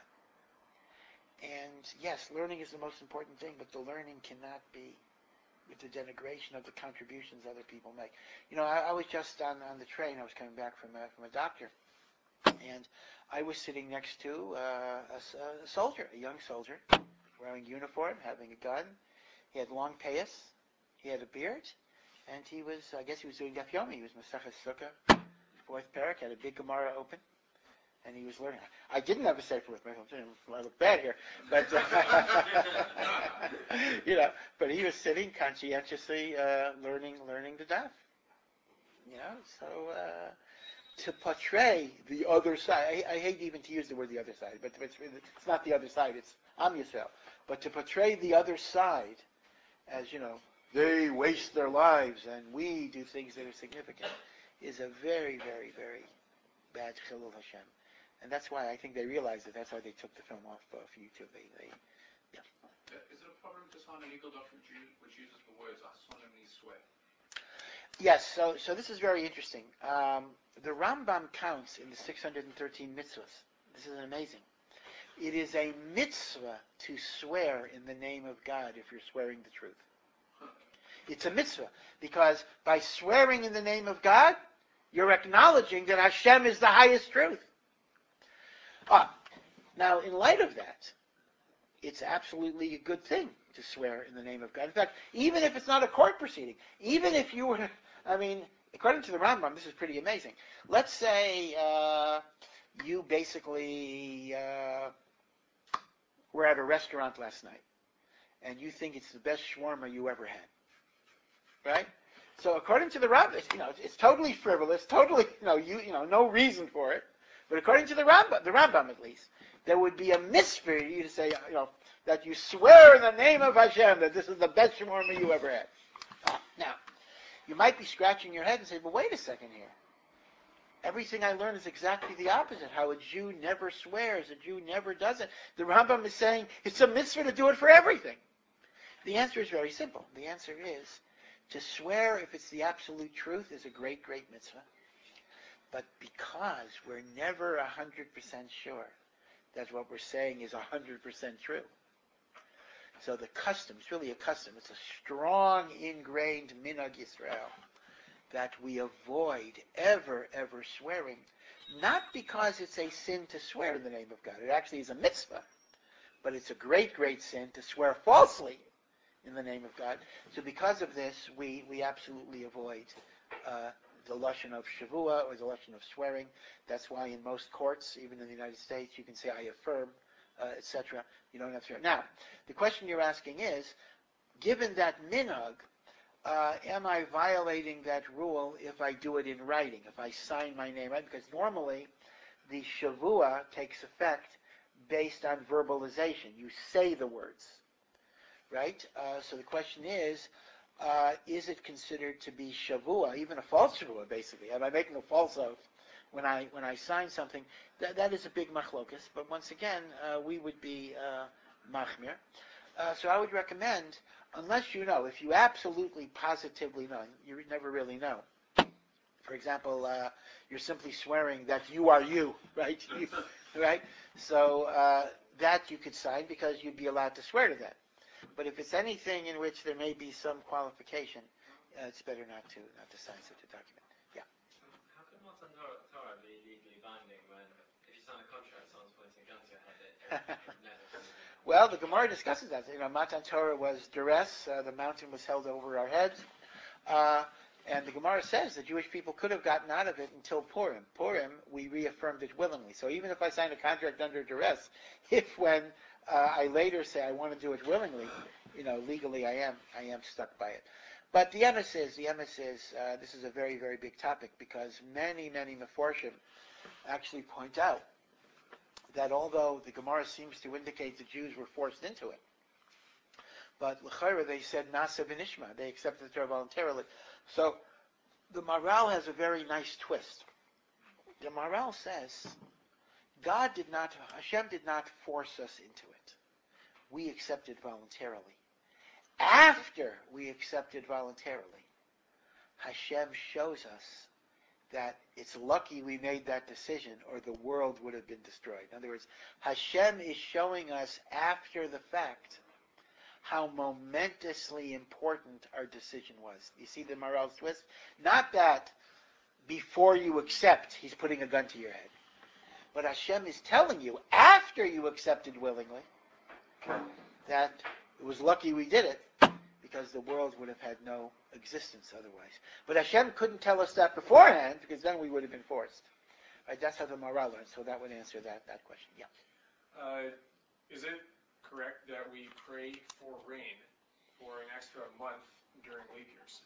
And yes, learning is the most important thing, but the learning cannot be with the denigration of the contributions other people make. You know, I, I was just on, on the train. I was coming back from a, from a doctor, and I was sitting next to uh, a, a soldier, a young soldier, wearing uniform, having a gun. He had long payas, he had a beard, and he was, I guess he was doing Daf Yomi. He was Maseches Sukkah, fourth parak, had a big Gemara open. And he was learning. I didn't have a sefer with me. I look bad here, but uh, you know. But he was sitting conscientiously uh, learning, learning the daf. You know, so uh, to portray the other side. I, I hate even to use the word the other side, but it's, it's not the other side. It's Am Yisrael. But to portray the other side as, you know, they waste their lives and we do things that are significant is a very, very, very bad chilul Hashem. And that's why I think they realized it. That's why they took the film off of YouTube. They, they, yeah. Is it a problem to sign a legal document which uses the words "I solemnly swear"? Yes. So, so this is very interesting. Um, the Rambam counts in the six hundred thirteen mitzvahs. This is amazing. It is a mitzvah to swear in the name of God if you're swearing the truth. It's a mitzvah because by swearing in the name of God, you're acknowledging that Hashem is the highest truth. Ah, now, in light of that, it's absolutely a good thing to swear in the name of God. In fact, even if it's not a court proceeding, even if you were, I mean, according to the Rambam, this is pretty amazing. Let's say uh, you basically uh, were at a restaurant last night, and you think it's the best shawarma you ever had, right? So, according to the Rambam, you know, it's, it's totally frivolous, totally, you know, you, you know, no reason for it. But according to the Rambam, the Rambam at least, there would be a mitzvah for you to say, you know, that you swear in the name of Hashem that this is the best shawarma you ever had. Ah, now, you might be scratching your head and say, but wait a second here. Everything I learn is exactly the opposite. How a Jew never swears, a Jew never does it. The Rambam is saying it's a mitzvah to do it for everything. The answer is very simple. The answer is to swear if it's the absolute truth is a great, great mitzvah. But because we're never one hundred percent sure that what we're saying is one hundred percent true, so the custom, it's really a custom, it's a strong ingrained minhag Yisrael, that we avoid ever, ever swearing, not because it's a sin to swear in the name of God. It actually is a mitzvah, but it's a great, great sin to swear falsely in the name of God. So because of this, we, we absolutely avoid uh, the lashon of shavua or the lashon of swearing. That's why in most courts, even in the United States, you can say I affirm, uh, et cetera. You don't have to swear. Now, the question you're asking is, given that minhag, uh, am I violating that rule if I do it in writing, if I sign my name? Right? Because normally the shavua takes effect based on verbalization. You say the words, right? Uh, so the question is, uh, is it considered to be shavua, even a false shavua, basically? Am I making a false oath when I when I sign something? That, that is a big machlokas, but once again, uh, we would be uh, machmir. Uh, so I would recommend, unless you know, if you absolutely positively know, you never really know. For example, uh, you're simply swearing that you are you, right? You, right? So uh, that you could sign because you'd be allowed to swear to that. But if it's anything in which there may be some qualification, uh, it's better not to not to sign such a document. Yeah. How can Matan Torah, Torah be legally binding when, if you sign a contract, someone's pointing a gun to your head? It, it, it never can be. Well, the Gemara discusses that. You know, Matan Torah was duress. Uh, the mountain was held over our heads. Uh, and the Gemara says the Jewish people could have gotten out of it until Purim. Purim, we reaffirmed it willingly. So even if I sign a contract under duress, if when uh, I later say I want to do it willingly, you know, legally I am I am stuck by it. But the emes is, the emes is, uh, this is a very, very big topic because many, many Meforshim actually point out that although the Gemara seems to indicate the Jews were forced into it, but l'chayra they said nasa v'nishma, they accepted the Torah voluntarily. So the Maharal has a very nice twist. The Maharal says, God did not, Hashem did not force us into it. We accepted voluntarily. After we accepted voluntarily, Hashem shows us that it's lucky we made that decision or the world would have been destroyed. In other words, Hashem is showing us after the fact how momentously important our decision was. You see the Maharal's twist? Not that before you accept, he's putting a gun to your head. But Hashem is telling you, after you accepted willingly, that it was lucky we did it, because the world would have had no existence otherwise. But Hashem couldn't tell us that beforehand, because then we would have been forced. Right? That's how the Maharal learns, so that would answer that, that question. Yeah. Uh, is it correct that we pray for rain for an extra month during leap years?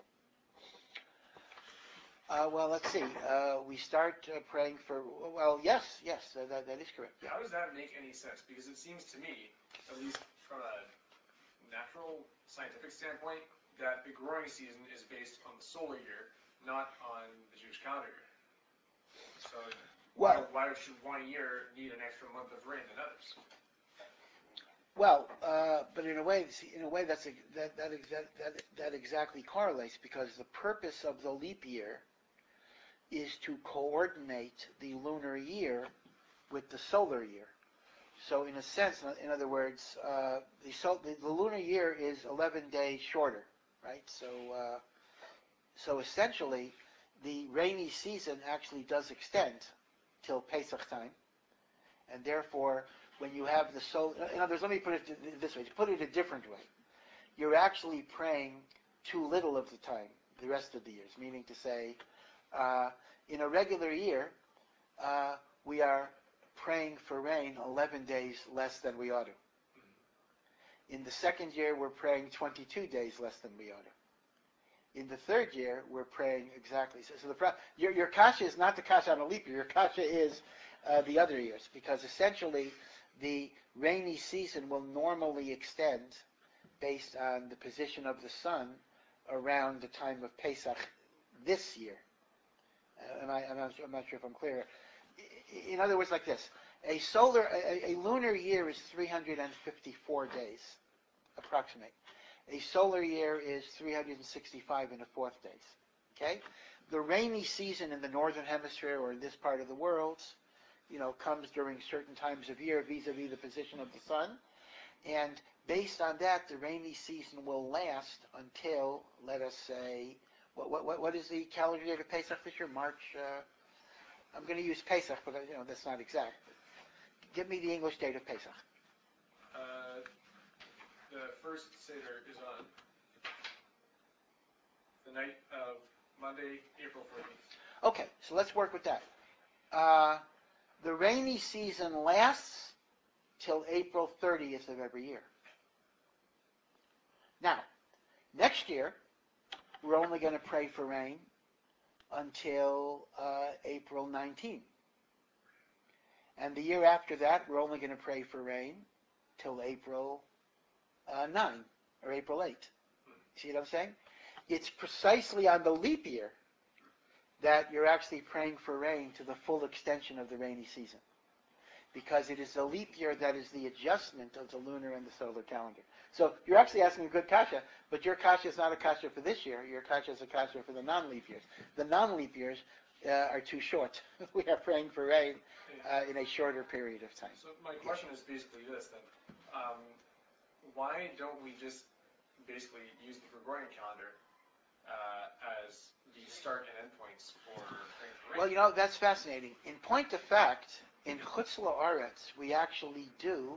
Uh, well, let's see. Uh, we start uh, praying for, well, yes, yes, uh, that, that is correct. Yeah. How does that make any sense? Because it seems to me, at least from a natural scientific standpoint, that the growing season is based on the solar year, not on the Jewish calendar year. So Well, why, why should one year need an extra month of rain than others? Well, uh, but in a way, in a way, that's a, that that, exa- that that exactly correlates, because the purpose of the leap year is to coordinate the lunar year with the solar year. So, in a sense, in other words, uh, the, sol- the the lunar year is eleven days shorter, right? So, uh, so essentially, the rainy season actually does extend till Pesach time, and therefore, when you have the solar, in other words, let me put it this way, to put it a different way, you're actually praying too little of the time, the rest of the years, meaning to say, uh, in a regular year, uh, we are praying for rain eleven days less than we ought to. In the second year, we're praying twenty-two days less than we ought to. In the third year, we're praying exactly. So, so the your, your kasha is not the kasha on a leap year. Your kasha is uh, the other years, because essentially the rainy season will normally extend based on the position of the sun around the time of Pesach this year. Uh, am I, I'm, not, I'm not sure if I'm clear. In other words, like this: a solar, a, a lunar year is three hundred fifty-four days, approximate. A solar year is three hundred sixty-five and a fourth days. Okay, the rainy season in the northern hemisphere or in this part of the world, you know, comes during certain times of year vis-a-vis the position of the sun, and based on that, the rainy season will last until, let us say, what what what is the calendar date of Pesach this year? March. Uh, I'm going to use Pesach, but you know that's not exact. Give me the English date of Pesach. Uh, the first Seder is on the night of Monday, April fourteenth. Okay, so let's work with that. Uh, the rainy season lasts till April thirtieth of every year. Now, next year, we're only going to pray for rain until uh, April nineteenth. And the year after that, we're only going to pray for rain till April uh, ninth or April eighth. See what I'm saying? It's precisely on the leap year that you're actually praying for rain to the full extension of the rainy season. Because it is the leap year that is the adjustment of the lunar and the solar calendar. So you're actually asking a good kasha, but your kasha is not a kasha for this year. Your kasha is a kasha for the non-leap years. The non-leap years uh, are too short. We are praying for rain uh, in a shorter period of time. So my question is basically this then. Um, why don't we just basically use the Gregorian calendar uh, as the start and end points for praying for rain? Well, you know, that's fascinating. In point of fact, in Chutz La'aretz, we actually do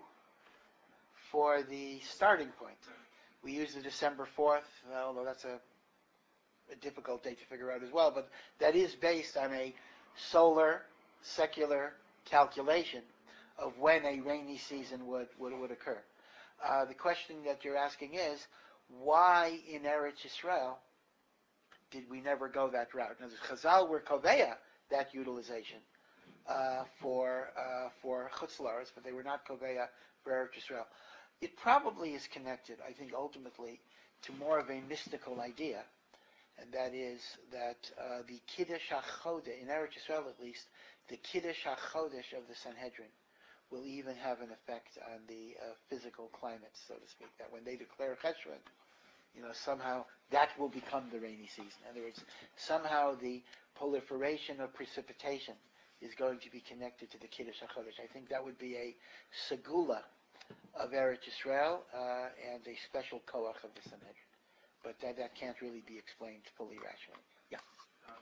for the starting point. We use the December fourth, although that's a, a difficult date to figure out as well, but that is based on a solar, secular calculation of when a rainy season would, would, would occur. Uh, the question that you're asking is, why in Eretz Yisrael did we never go that route? Now, the Chazal were koveya that utilization uh, for uh, for Chutz La'aretz, but they were not koveya for Eretz Yisrael. It probably is connected, I think, ultimately to more of a mystical idea, and that is that uh, the Kiddush HaChodesh, in Eretz Yisrael at least, the Kiddush HaChodesh of the Sanhedrin will even have an effect on the uh, physical climate, so to speak, that when they declare Cheshvan, you know, somehow that will become the rainy season. In other words, somehow the proliferation of precipitation is going to be connected to the Kiddush HaChodesh. I think that would be a segula of Eretz Yisrael uh, and a special koach of the Sanhedrin. But that, that can't really be explained fully rationally. Yeah? Um,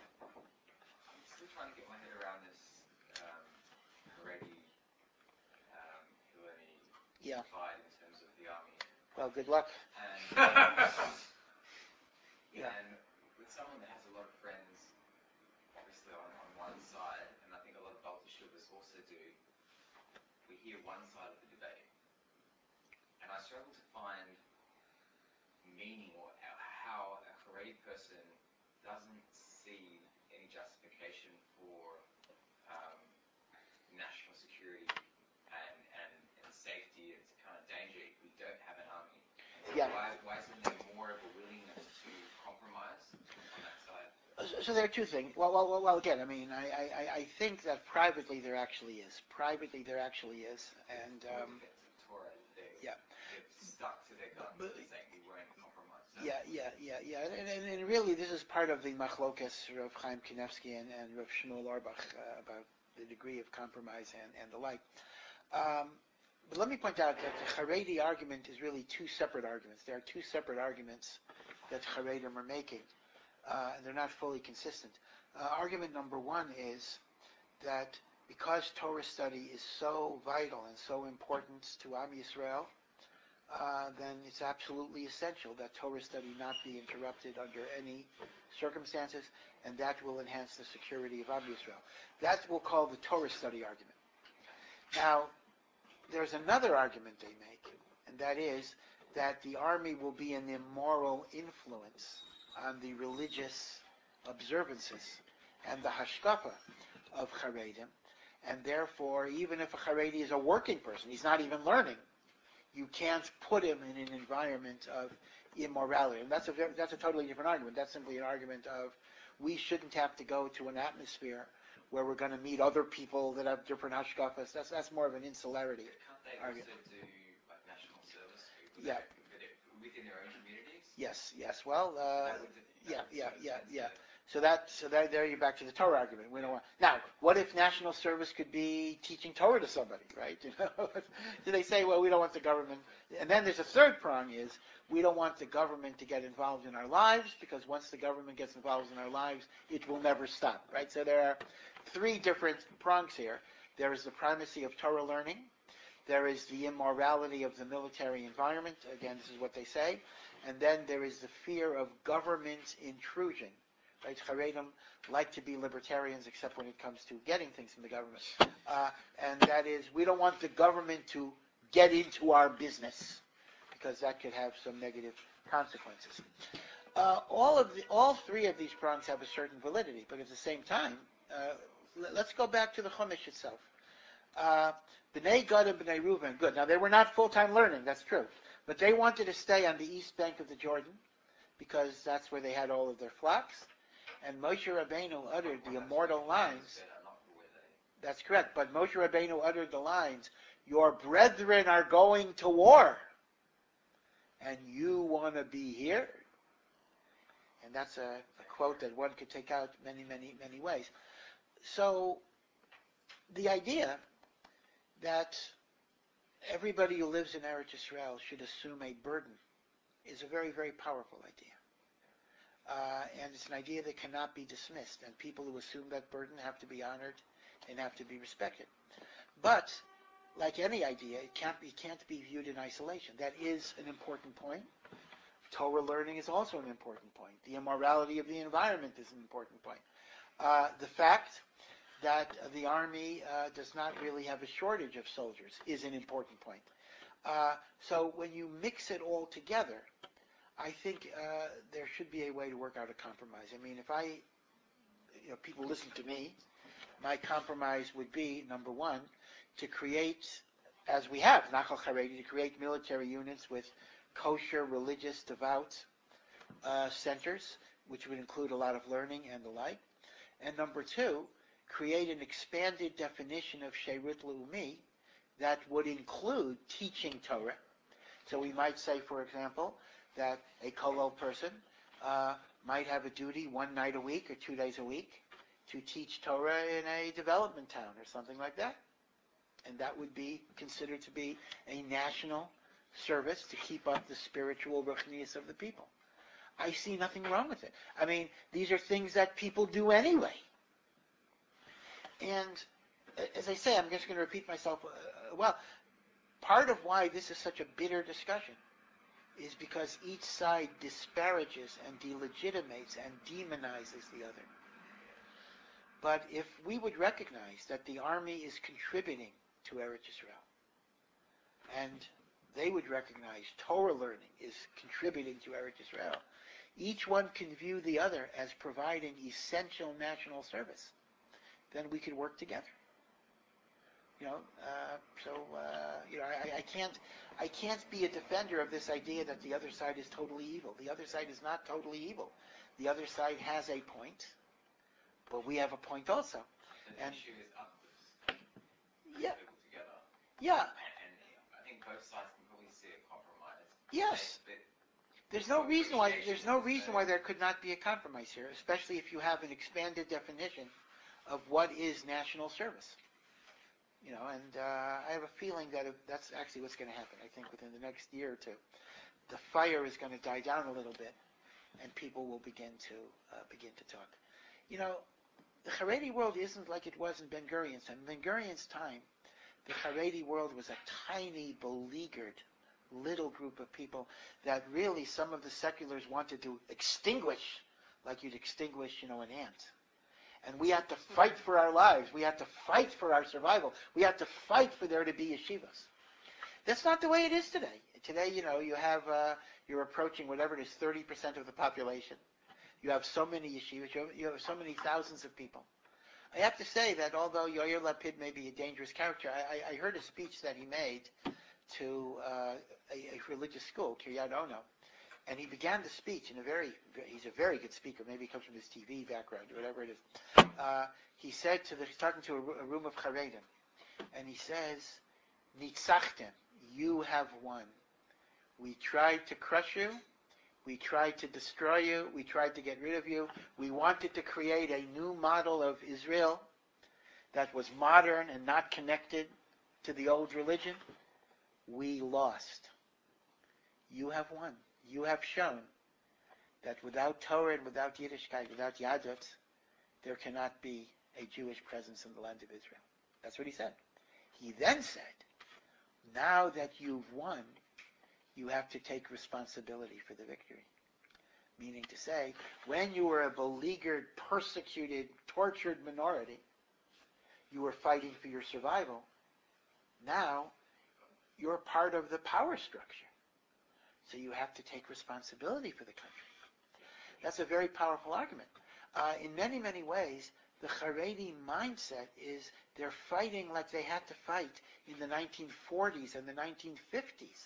I'm still trying to get my head around this um, Haredi um, Hillary Yeah. divide in terms of the army. Well, good luck. And, Yeah. and with someone that has a lot of friends, obviously on, on one side, and I think a lot of Balti Shuvas also do, we hear one side of the debate. And I struggle to find meaning or how a Haredi person doesn't see any justification for um, national security and, and, and safety. It's kind of danger if we don't have an army. Yeah. Why, why isn't there more of a willingness to compromise on that side? So there are two things. Well, well, well, well again, I mean, I, I, I think that privately there actually is. Privately there actually is. And, um, Torah, they, yeah. they've stuck to their guns and saying we won't compromise. So Yeah, yeah, yeah, yeah. And, and, and really, this is part of the machlokas of Chaim Kanevsky and, and Rav Shmuel Auerbach uh, about the degree of compromise and, and the like. Um, but let me point out that the Haredi argument is really two separate arguments. There are two separate arguments that Haredim are making, uh, and they're not fully consistent. Uh, argument number one is that because Torah study is so vital and so important to Am Yisrael, Uh, then it's absolutely essential that Torah study not be interrupted under any circumstances, and that will enhance the security of Am Yisrael. That we'll call the Torah study argument. Now, there's another argument they make, and that is that the army will be an immoral influence on the religious observances and the hashkafa of Haredim, and therefore, even if a Haredi is a working person, he's not even learning, you can't put him in an environment of immorality. And that's a very, that's a totally different argument. That's simply an argument of we shouldn't have to go to an atmosphere where we're going to meet other people that have different hashkafas. That's that's more of an insularity. can't they argument. also do like national service with Yeah. their- within their own communities? Yes, yes. Well, uh, That would- that yeah, would yeah, sort of yeah, sense yeah. it. So that so that there you're back to the Torah argument. We don't want now. What if national service could be teaching Torah to somebody, right? You know, do they say, well, we don't want the government? And then there's a third prong: is we don't want the government to get involved in our lives because once the government gets involved in our lives, it will never stop, right? So there are three different prongs here. There is the primacy of Torah learning. There is the immorality of the military environment. Again, this is what they say. And then there is the fear of government intrusion Right? Haredim like to be libertarians, except when it comes to getting things from the government. Uh, and that is, we don't want the government to get into our business, because that could have some negative consequences. Uh, all of the, all three of these prongs have a certain validity, but at the same time, uh, l- let's go back to the Chumash itself. Uh, B'nai Gad and B'nai Reuven, good. Now, they were not full-time learning, that's true. But they wanted to stay on the east bank of the Jordan, because that's where they had all of their flocks. And Moshe Rabbeinu uttered the immortal lines. That's correct. But Moshe Rabbeinu uttered the lines, your brethren are going to war, and you want to be here? And that's a, a quote that one could take out many, many, many ways. So the idea that everybody who lives in Eretz Yisrael should assume a burden is a very, very powerful idea. Uh, and it's an idea that cannot be dismissed. And people who assume that burden have to be honored and have to be respected. But, like any idea, it can't be, it can't be viewed in isolation. That is an important point. Torah learning is also an important point. The immorality of the environment is an important point. Uh, the fact that the army uh, does not really have a shortage of soldiers is an important point. Uh, so when you mix it all together, I think uh, there should be a way to work out a compromise. I mean, if I, you know, people listen to me, my compromise would be, number one, to create, as we have, Nachal Haredi, to create military units with kosher, religious, devout uh, centers, which would include a lot of learning and the like. And number two, create an expanded definition of Sheirut Leumi that would include teaching Torah. So we might say, for example, that a kollel person uh, might have a duty one night a week or two days a week to teach Torah in a development town or something like that. And that would be considered to be a national service to keep up the spiritual ruchnius of the people. I see nothing wrong with it. I mean, these are things that people do anyway. And as I say, I'm just going to repeat myself. Uh, well, part of why this is such a bitter discussion is because each side disparages and delegitimates and demonizes the other. But if we would recognize that the army is contributing to Eretz Yisrael, and they would recognize Torah learning is contributing to Eretz Yisrael, each one can view the other as providing essential national service, then we could work together. You know, uh, so uh, you know, I, I can't, I can't be a defender of this idea that the other side is totally evil. The other side is not totally evil. The other side has a point, but we have a point also. The And issue is uplifts yeah, people together. yeah, And, and I think both sides can probably see a compromise. yes. But There's no reason why there's no reason why there could not be a compromise here, especially if you have an expanded definition of what is national service. You know, and uh, I have a feeling that if that's actually what's going to happen. I think within the next year or two, the fire is going to die down a little bit, and people will begin to uh, begin to talk. You know, the Haredi world isn't like it was in Ben Gurion's time. In Ben Gurion's time, the Haredi world was a tiny, beleaguered, little group of people that really some of the seculars wanted to extinguish, like you'd extinguish, you know, an ant. And we had to fight for our lives. We had to fight for our survival. We had to fight for there to be yeshivas. That's not the way it is today. Today, you know, you have, uh, you're approaching whatever it is, thirty percent of the population. You have so many yeshivas. You have, you have so many thousands of people. I have to say that although Yair Lapid may be a dangerous character, I, I, I heard a speech that he made to uh, a, a religious school, Kiryat Ono. And he began the speech in a very, he's a very good speaker. Maybe he comes from his T V background or whatever it is. Uh, he said to the, he's talking to a, a room of Charedim, and he says, Nitzachtem, you have won. We tried to crush you. We tried to destroy you. We tried to get rid of you. We wanted to create a new model of Israel that was modern and not connected to the old religion. We lost. You have won. You have shown that without Torah and without Yiddishkeit, without Yadut, there cannot be a Jewish presence in the land of Israel. That's what he said. He then said, now that you've won, you have to take responsibility for the victory. Meaning to say, when you were a beleaguered, persecuted, tortured minority, you were fighting for your survival. Now, you're part of the power structure. So you have to take responsibility for the country. That's a very powerful argument. Uh, in many, many ways, the Haredi mindset is they're fighting like they had to fight in the nineteen forties and the nineteen fifties.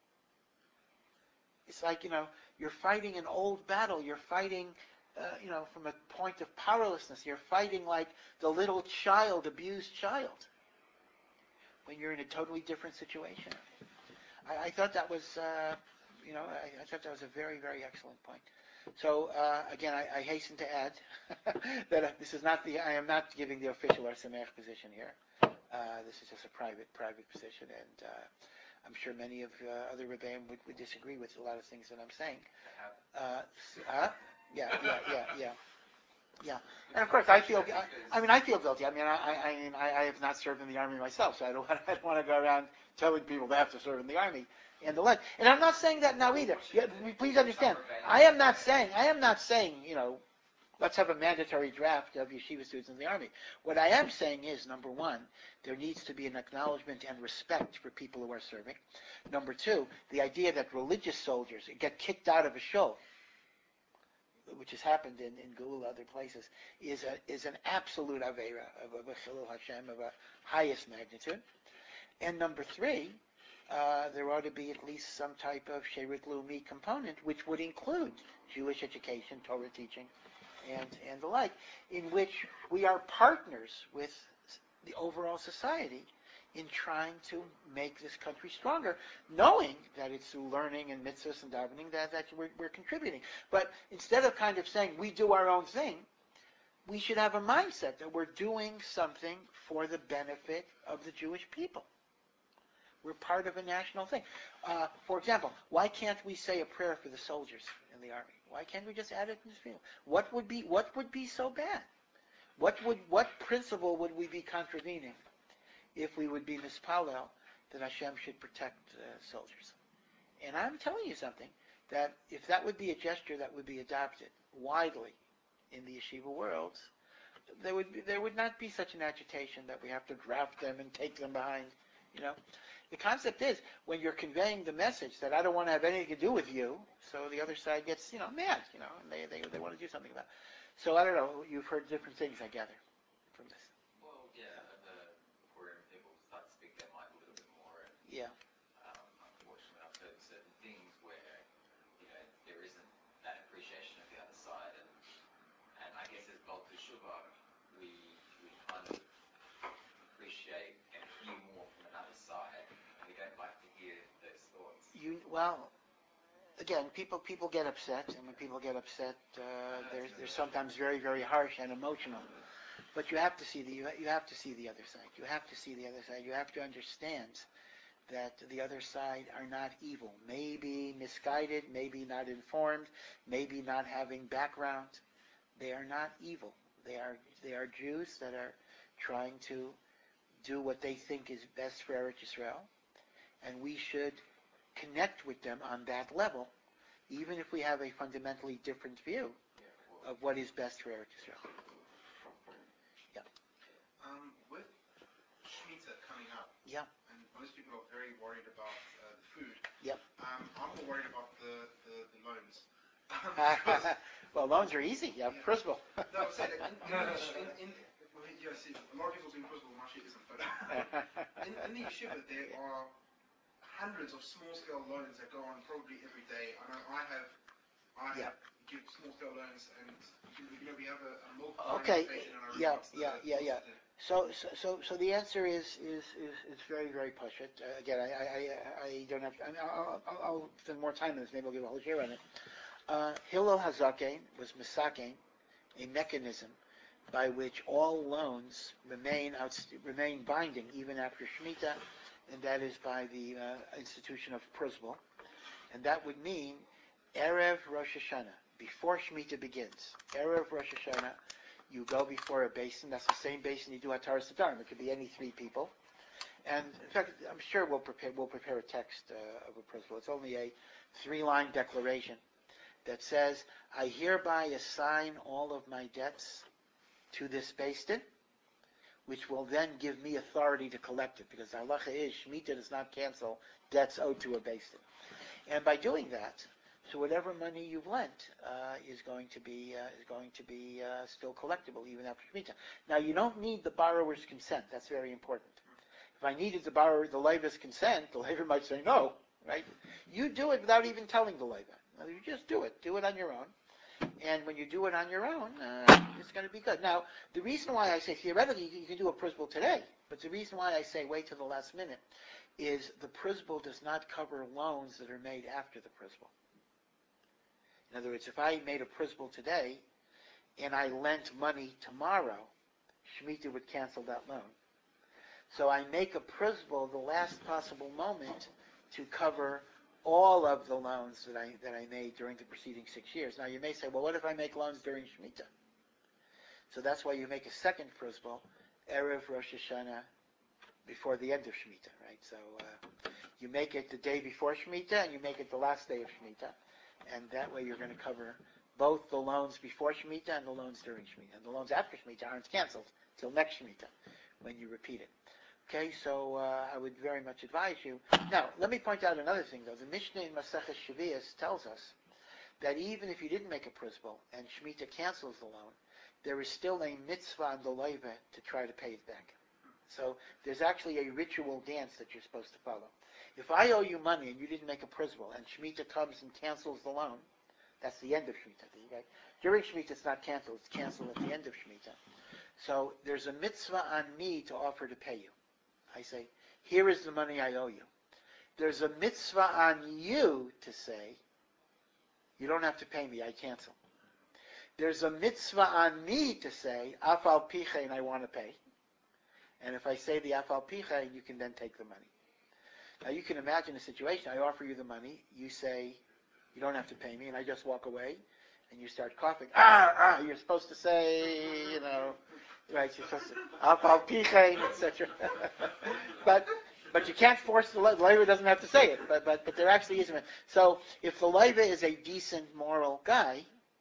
It's like, you know, you're fighting an old battle. You're fighting, uh, you know, from a point of powerlessness. You're fighting like the little child, abused child, when you're in a totally different situation. I, I thought that was, uh, you know, I, I thought that was a very, very excellent point. So uh, again, I, I hasten to add that uh, this is not the. I am not giving the official Or Sameach position here. Uh, this is just a private, private position, and uh, I'm sure many of uh, other rebbeim would, would disagree with a lot of things that I'm saying. Uh, uh, yeah, yeah, yeah, yeah, yeah. And of course, I feel. I, I mean, I feel guilty. I mean, I, I, I mean, I, I have not served in the army myself, so I don't. I don't want to go around telling people they have to serve in the army and the like. And I'm not saying that now either. Yeah, please understand. I am not saying. I am not saying. You know, let's have a mandatory draft of yeshiva students in the army. What I am saying is, number one, there needs to be an acknowledgement and respect for people who are serving. Number two, the idea that religious soldiers get kicked out of a show, which has happened in, in Geula, other places, is a, is an absolute avera of a Chilul Hashem of a highest magnitude. And number three, uh, there ought to be at least some type of Sherut Leumi component, which would include Jewish education, Torah teaching, and, and the like, in which we are partners with the overall society in trying to make this country stronger, knowing that it's through learning and mitzvahs and davening that, that we're, we're contributing. But instead of kind of saying we do our own thing, we should have a mindset that we're doing something for the benefit of the Jewish people. We're part of a national thing. Uh, for example, why can't we say a prayer for the soldiers in the army? Why can't we just add it in this field? What would be what would be so bad? What would what principle would we be contravening if we would be mispalel that Hashem should protect uh, soldiers? And I'm telling you something, that if that would be a gesture that would be adopted widely in the yeshiva world, there would be, there would not be such an agitation that we have to draft them and take them behind, you know. The concept is, when you're conveying the message that I don't want to have anything to do with you, so the other side gets, you know, mad, you know, and they, they, they want to do something about it. So I don't know, you've heard different things, I gather, from this. Well, yeah, the Purim people start to speak their mind a little bit more. And, Yeah. um, unfortunately, I've heard certain things where, you know, there isn't that appreciation of the other side. And, and I guess as Baal Teshuva, we, we kind of appreciate and hear more from another side. And we don't like to hear those thoughts. You, well, again, people people get upset, and when people get upset, uh, they're they're sometimes very very harsh and emotional. But you have to see the you, you have to see the other side. You have to see the other side. You have to understand that the other side are not evil. Maybe misguided, maybe not informed, maybe not having background. They are not evil. They are they are Jews that are trying to do what they think is best for Eretz Yisrael, and we should connect with them on that level, even if we have a fundamentally different view of what is best for Eretz Yisrael. Yeah. Um, with Shemitah coming up, Yeah. and most people are very worried about uh, the food. Yep. Um, I'm more worried about the, the, the loans. Um, because- Well, loans are easy. Yeah, Yeah. principal. no, I'm saying that in, in, in, in, well, yes, it- a lot of people doing principal, Masha isn't, but in, in the yeshiva there are hundreds of small-scale loans that go on probably every day. I know I have, I Yeah. have give small-scale loans, and you know we have a, a milk Okay. station in our Yeah, regards to yeah, the- yeah, yeah. So, so, so, so the answer is is is, is very, very push-it. Uh, again, I, I, I, I don't have. I mean, I'll, I'll, I'll spend more time on this. Maybe I'll give a whole share on it. Uh, Hillel Hazaken was misaken, a mechanism by which all loans remain out, remain binding even after Shemitah, and that is by the uh, institution of Prozbul. And that would mean Erev Rosh Hashanah, before Shemitah begins. Erev Rosh Hashanah, you go before a basin. That's the same basin you do at Taras Sadarim. It could be any three people. And in fact, I'm sure we'll prepare we'll prepare a text uh, of a Prozbul. It's only a three-line declaration that says, I hereby assign all of my debts to this Beis Din, which will then give me authority to collect it, because the halacha is Shemitah does not cancel debts owed to a Beis Din. And by doing that, so whatever money you've lent uh, is going to be uh, is going to be uh, still collectible even after Shemitah. Now you don't need the borrower's consent. That's very important. If I needed the borrower, the leiva's consent, the leiva might say no, right? You do it without even telling the leiva. Now, you just do it. Do it on your own. And when you do it on your own, uh, it's going to be good. Now, the reason why I say theoretically you can do a principal today, but the reason why I say wait till the last minute is the principal does not cover loans that are made after the principal. In other words, if I made a principal today and I lent money tomorrow, Shemitah would cancel that loan. So I make a principal the last possible moment to cover all of the loans that I that I made during the preceding six years. Now you may say, well, what if I make loans during Shemitah? So that's why you make a second principal, Erev Rosh Hashanah, before the end of Shemitah, right? So uh, you make it the day before Shemitah and you make it the last day of Shemitah. And that way you're going to cover both the loans before Shemitah and the loans during Shemitah. And the loans after Shemitah aren't canceled till next Shemitah when you repeat it. Okay, so uh, I would very much advise you. Now, let me point out another thing, though. The Mishnah in Maseches Shavios tells us that even if you didn't make a principal and Shemitah cancels the loan, there is still a mitzvah on the leiva to try to pay it back. So there's actually a ritual dance that you're supposed to follow. If I owe you money and you didn't make a principal and Shemitah comes and cancels the loan, that's the end of Shemitah. Okay? During Shemitah it's not canceled, it's canceled at the end of Shemitah. So there's a mitzvah on me to offer to pay you. I say, here is the money I owe you. There's a mitzvah on you to say, you don't have to pay me, I cancel. There's a mitzvah on me to say, afal pichein, I want to pay. And if I say the afal pichein, you can then take the money. Now you can imagine a situation, I offer you the money, you say, you don't have to pay me, and I just walk away, and you start coughing. Ah, ah, you're supposed to say, you know, right, you're supposed to, afal pichein, et cetera. but but you can't force the leiva. The leiva doesn't have to say it, but but but there actually is. So if the leiva is a decent moral guy,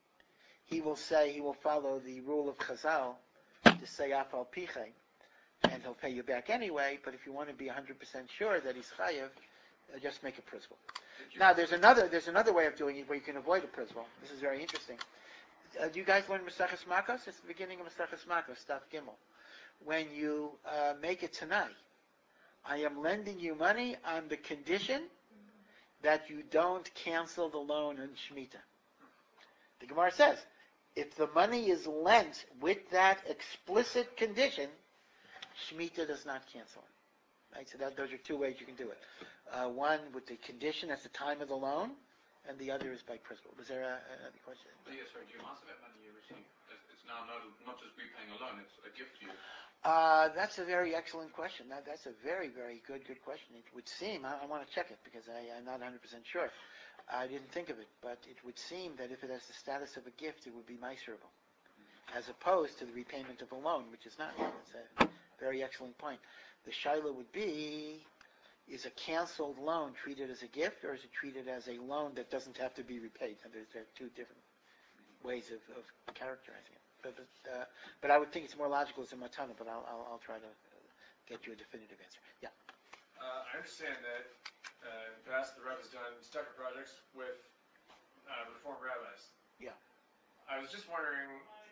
he will say, he will follow the rule of Chazal to say afal pichein, and he'll pay you back anyway. But if you want to be one hundred percent sure that he's chayev, uh, just make a principal. Now there's another there's another way of doing it where you can avoid a principal. This is very interesting. Uh, do you guys learn Maseches Makos? It's the beginning of Maseches Makos, Daf Gimel. When you uh, make it tonight, I am lending you money on the condition that you don't cancel the loan in Shemitah. The Gemara says, if the money is lent with that explicit condition, Shemitah does not cancel it. Right? So that, those are two ways you can do it. Uh, one with the condition at the time of the loan, and the other is by principle. Was there a, another question? Yes, sir. Do you answer that money you receive? It's it's now not, not just repaying a loan, it's a gift to you. Uh, that's a very excellent question. That, that's a very, very good, good question. It would seem, I, I want to check it because I, I'm not one hundred percent sure. I didn't think of it, but it would seem that if it has the status of a gift, it would be miserable, as opposed to the repayment of a loan, which is not. It's a very excellent point. The shaila would be, is a canceled loan treated as a gift, or is it treated as a loan that doesn't have to be repaid? And there's, there are two different ways of, of characterizing it. But, but, uh, but I would think it's more logical as a matana, but I'll, I'll, I'll try to get you a definitive answer. Yeah. Uh, I understand that uh, in the past the Rebbe has done stucker projects with uh, Reform rabbis. Yeah. I was just wondering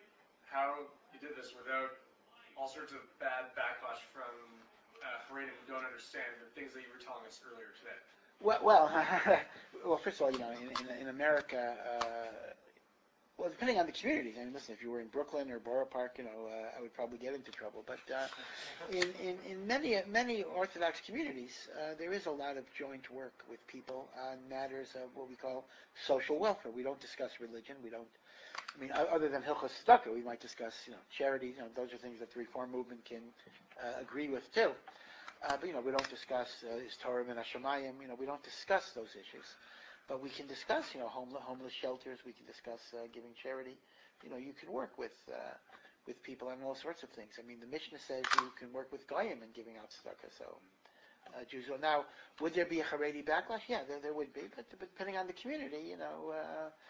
how you did this without all sorts of bad backlash from uh, Haredim who don't understand the things that you were telling us earlier today. Well, well, well first of all, you know, in, in, in America, uh, well, depending on the community. I mean, listen, if you were in Brooklyn or Borough Park, you know, uh, I would probably get into trouble. But uh, in, in, in many many Orthodox communities, uh, there is a lot of joint work with people on matters of what we call social welfare. We don't discuss religion. We don't. I mean, other than Hilchos Tzedakah, we might discuss, you know, charity. You know, those are things that the Reform movement can uh, agree with too. Uh, but you know, we don't discuss uh, is Torah and Hashemayim. You know, we don't discuss those issues. But we can discuss, you know, homeless, homeless shelters. We can discuss uh, giving charity. You know, you can work with uh, with people on all sorts of things. I mean, the Mishnah says you can work with goyim in giving out tzedakah. So, uh, Jews. Well, now, would there be a Haredi backlash? Yeah, there, there would be. But, but depending on the community, you know, uh, I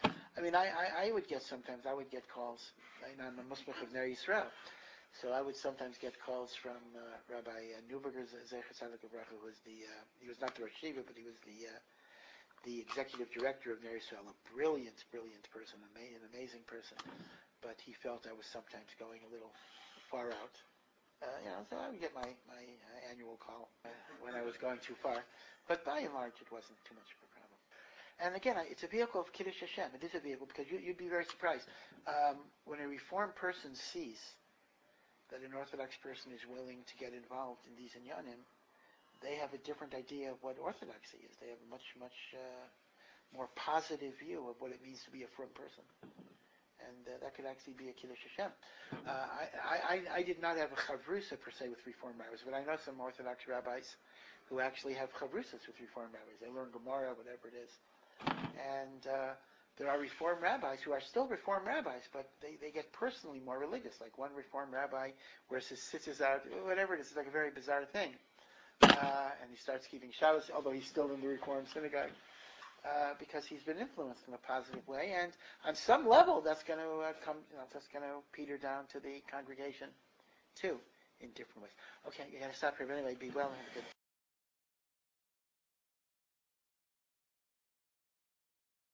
mean, I, I, I would get sometimes, I would get calls, I know I'm a Muslim of Ner Yisrael, so I would sometimes get calls from uh, Rabbi uh, Neuberger Zecher Tzaddik Livracha, who was the, uh, he was not the Rosh Yeshiva, but he was the uh, the executive director of Ner Yisrael, a brilliant, brilliant person, ama- an amazing person, but he felt I was sometimes going a little far out. Uh, you know, so I would get my, my uh, annual call uh, when I was going too far, but by and large it wasn't too much of a problem. And again, I- it's a vehicle of Kiddush Hashem. It is a vehicle because you, you'd be very surprised. Um, when a Reformed person sees that an Orthodox person is willing to get involved in these inyanim, they have a different idea of what Orthodoxy is. They have a much, much uh, more positive view of what it means to be a frum person. And uh, that could actually be a Kiddush Hashem. Uh, I, I, I did not have a chavrusa per se with Reform rabbis, but I know some Orthodox rabbis who actually have chavrusas with Reform rabbis. They learn Gemara, whatever it is. And uh, there are Reform rabbis who are still Reform rabbis, but they, they get personally more religious. Like one Reform rabbi wears his tzitzis out, whatever it is. It's like a very bizarre thing. Uh, and he starts keeping Shabbos, although he's still in the Reform synagogue, uh, because he's been influenced in a positive way. And on some level, that's going to uh, come, you know, that's going to peter down to the congregation, too, in different ways. Okay, you got to stop here. But anyway, be well and have a good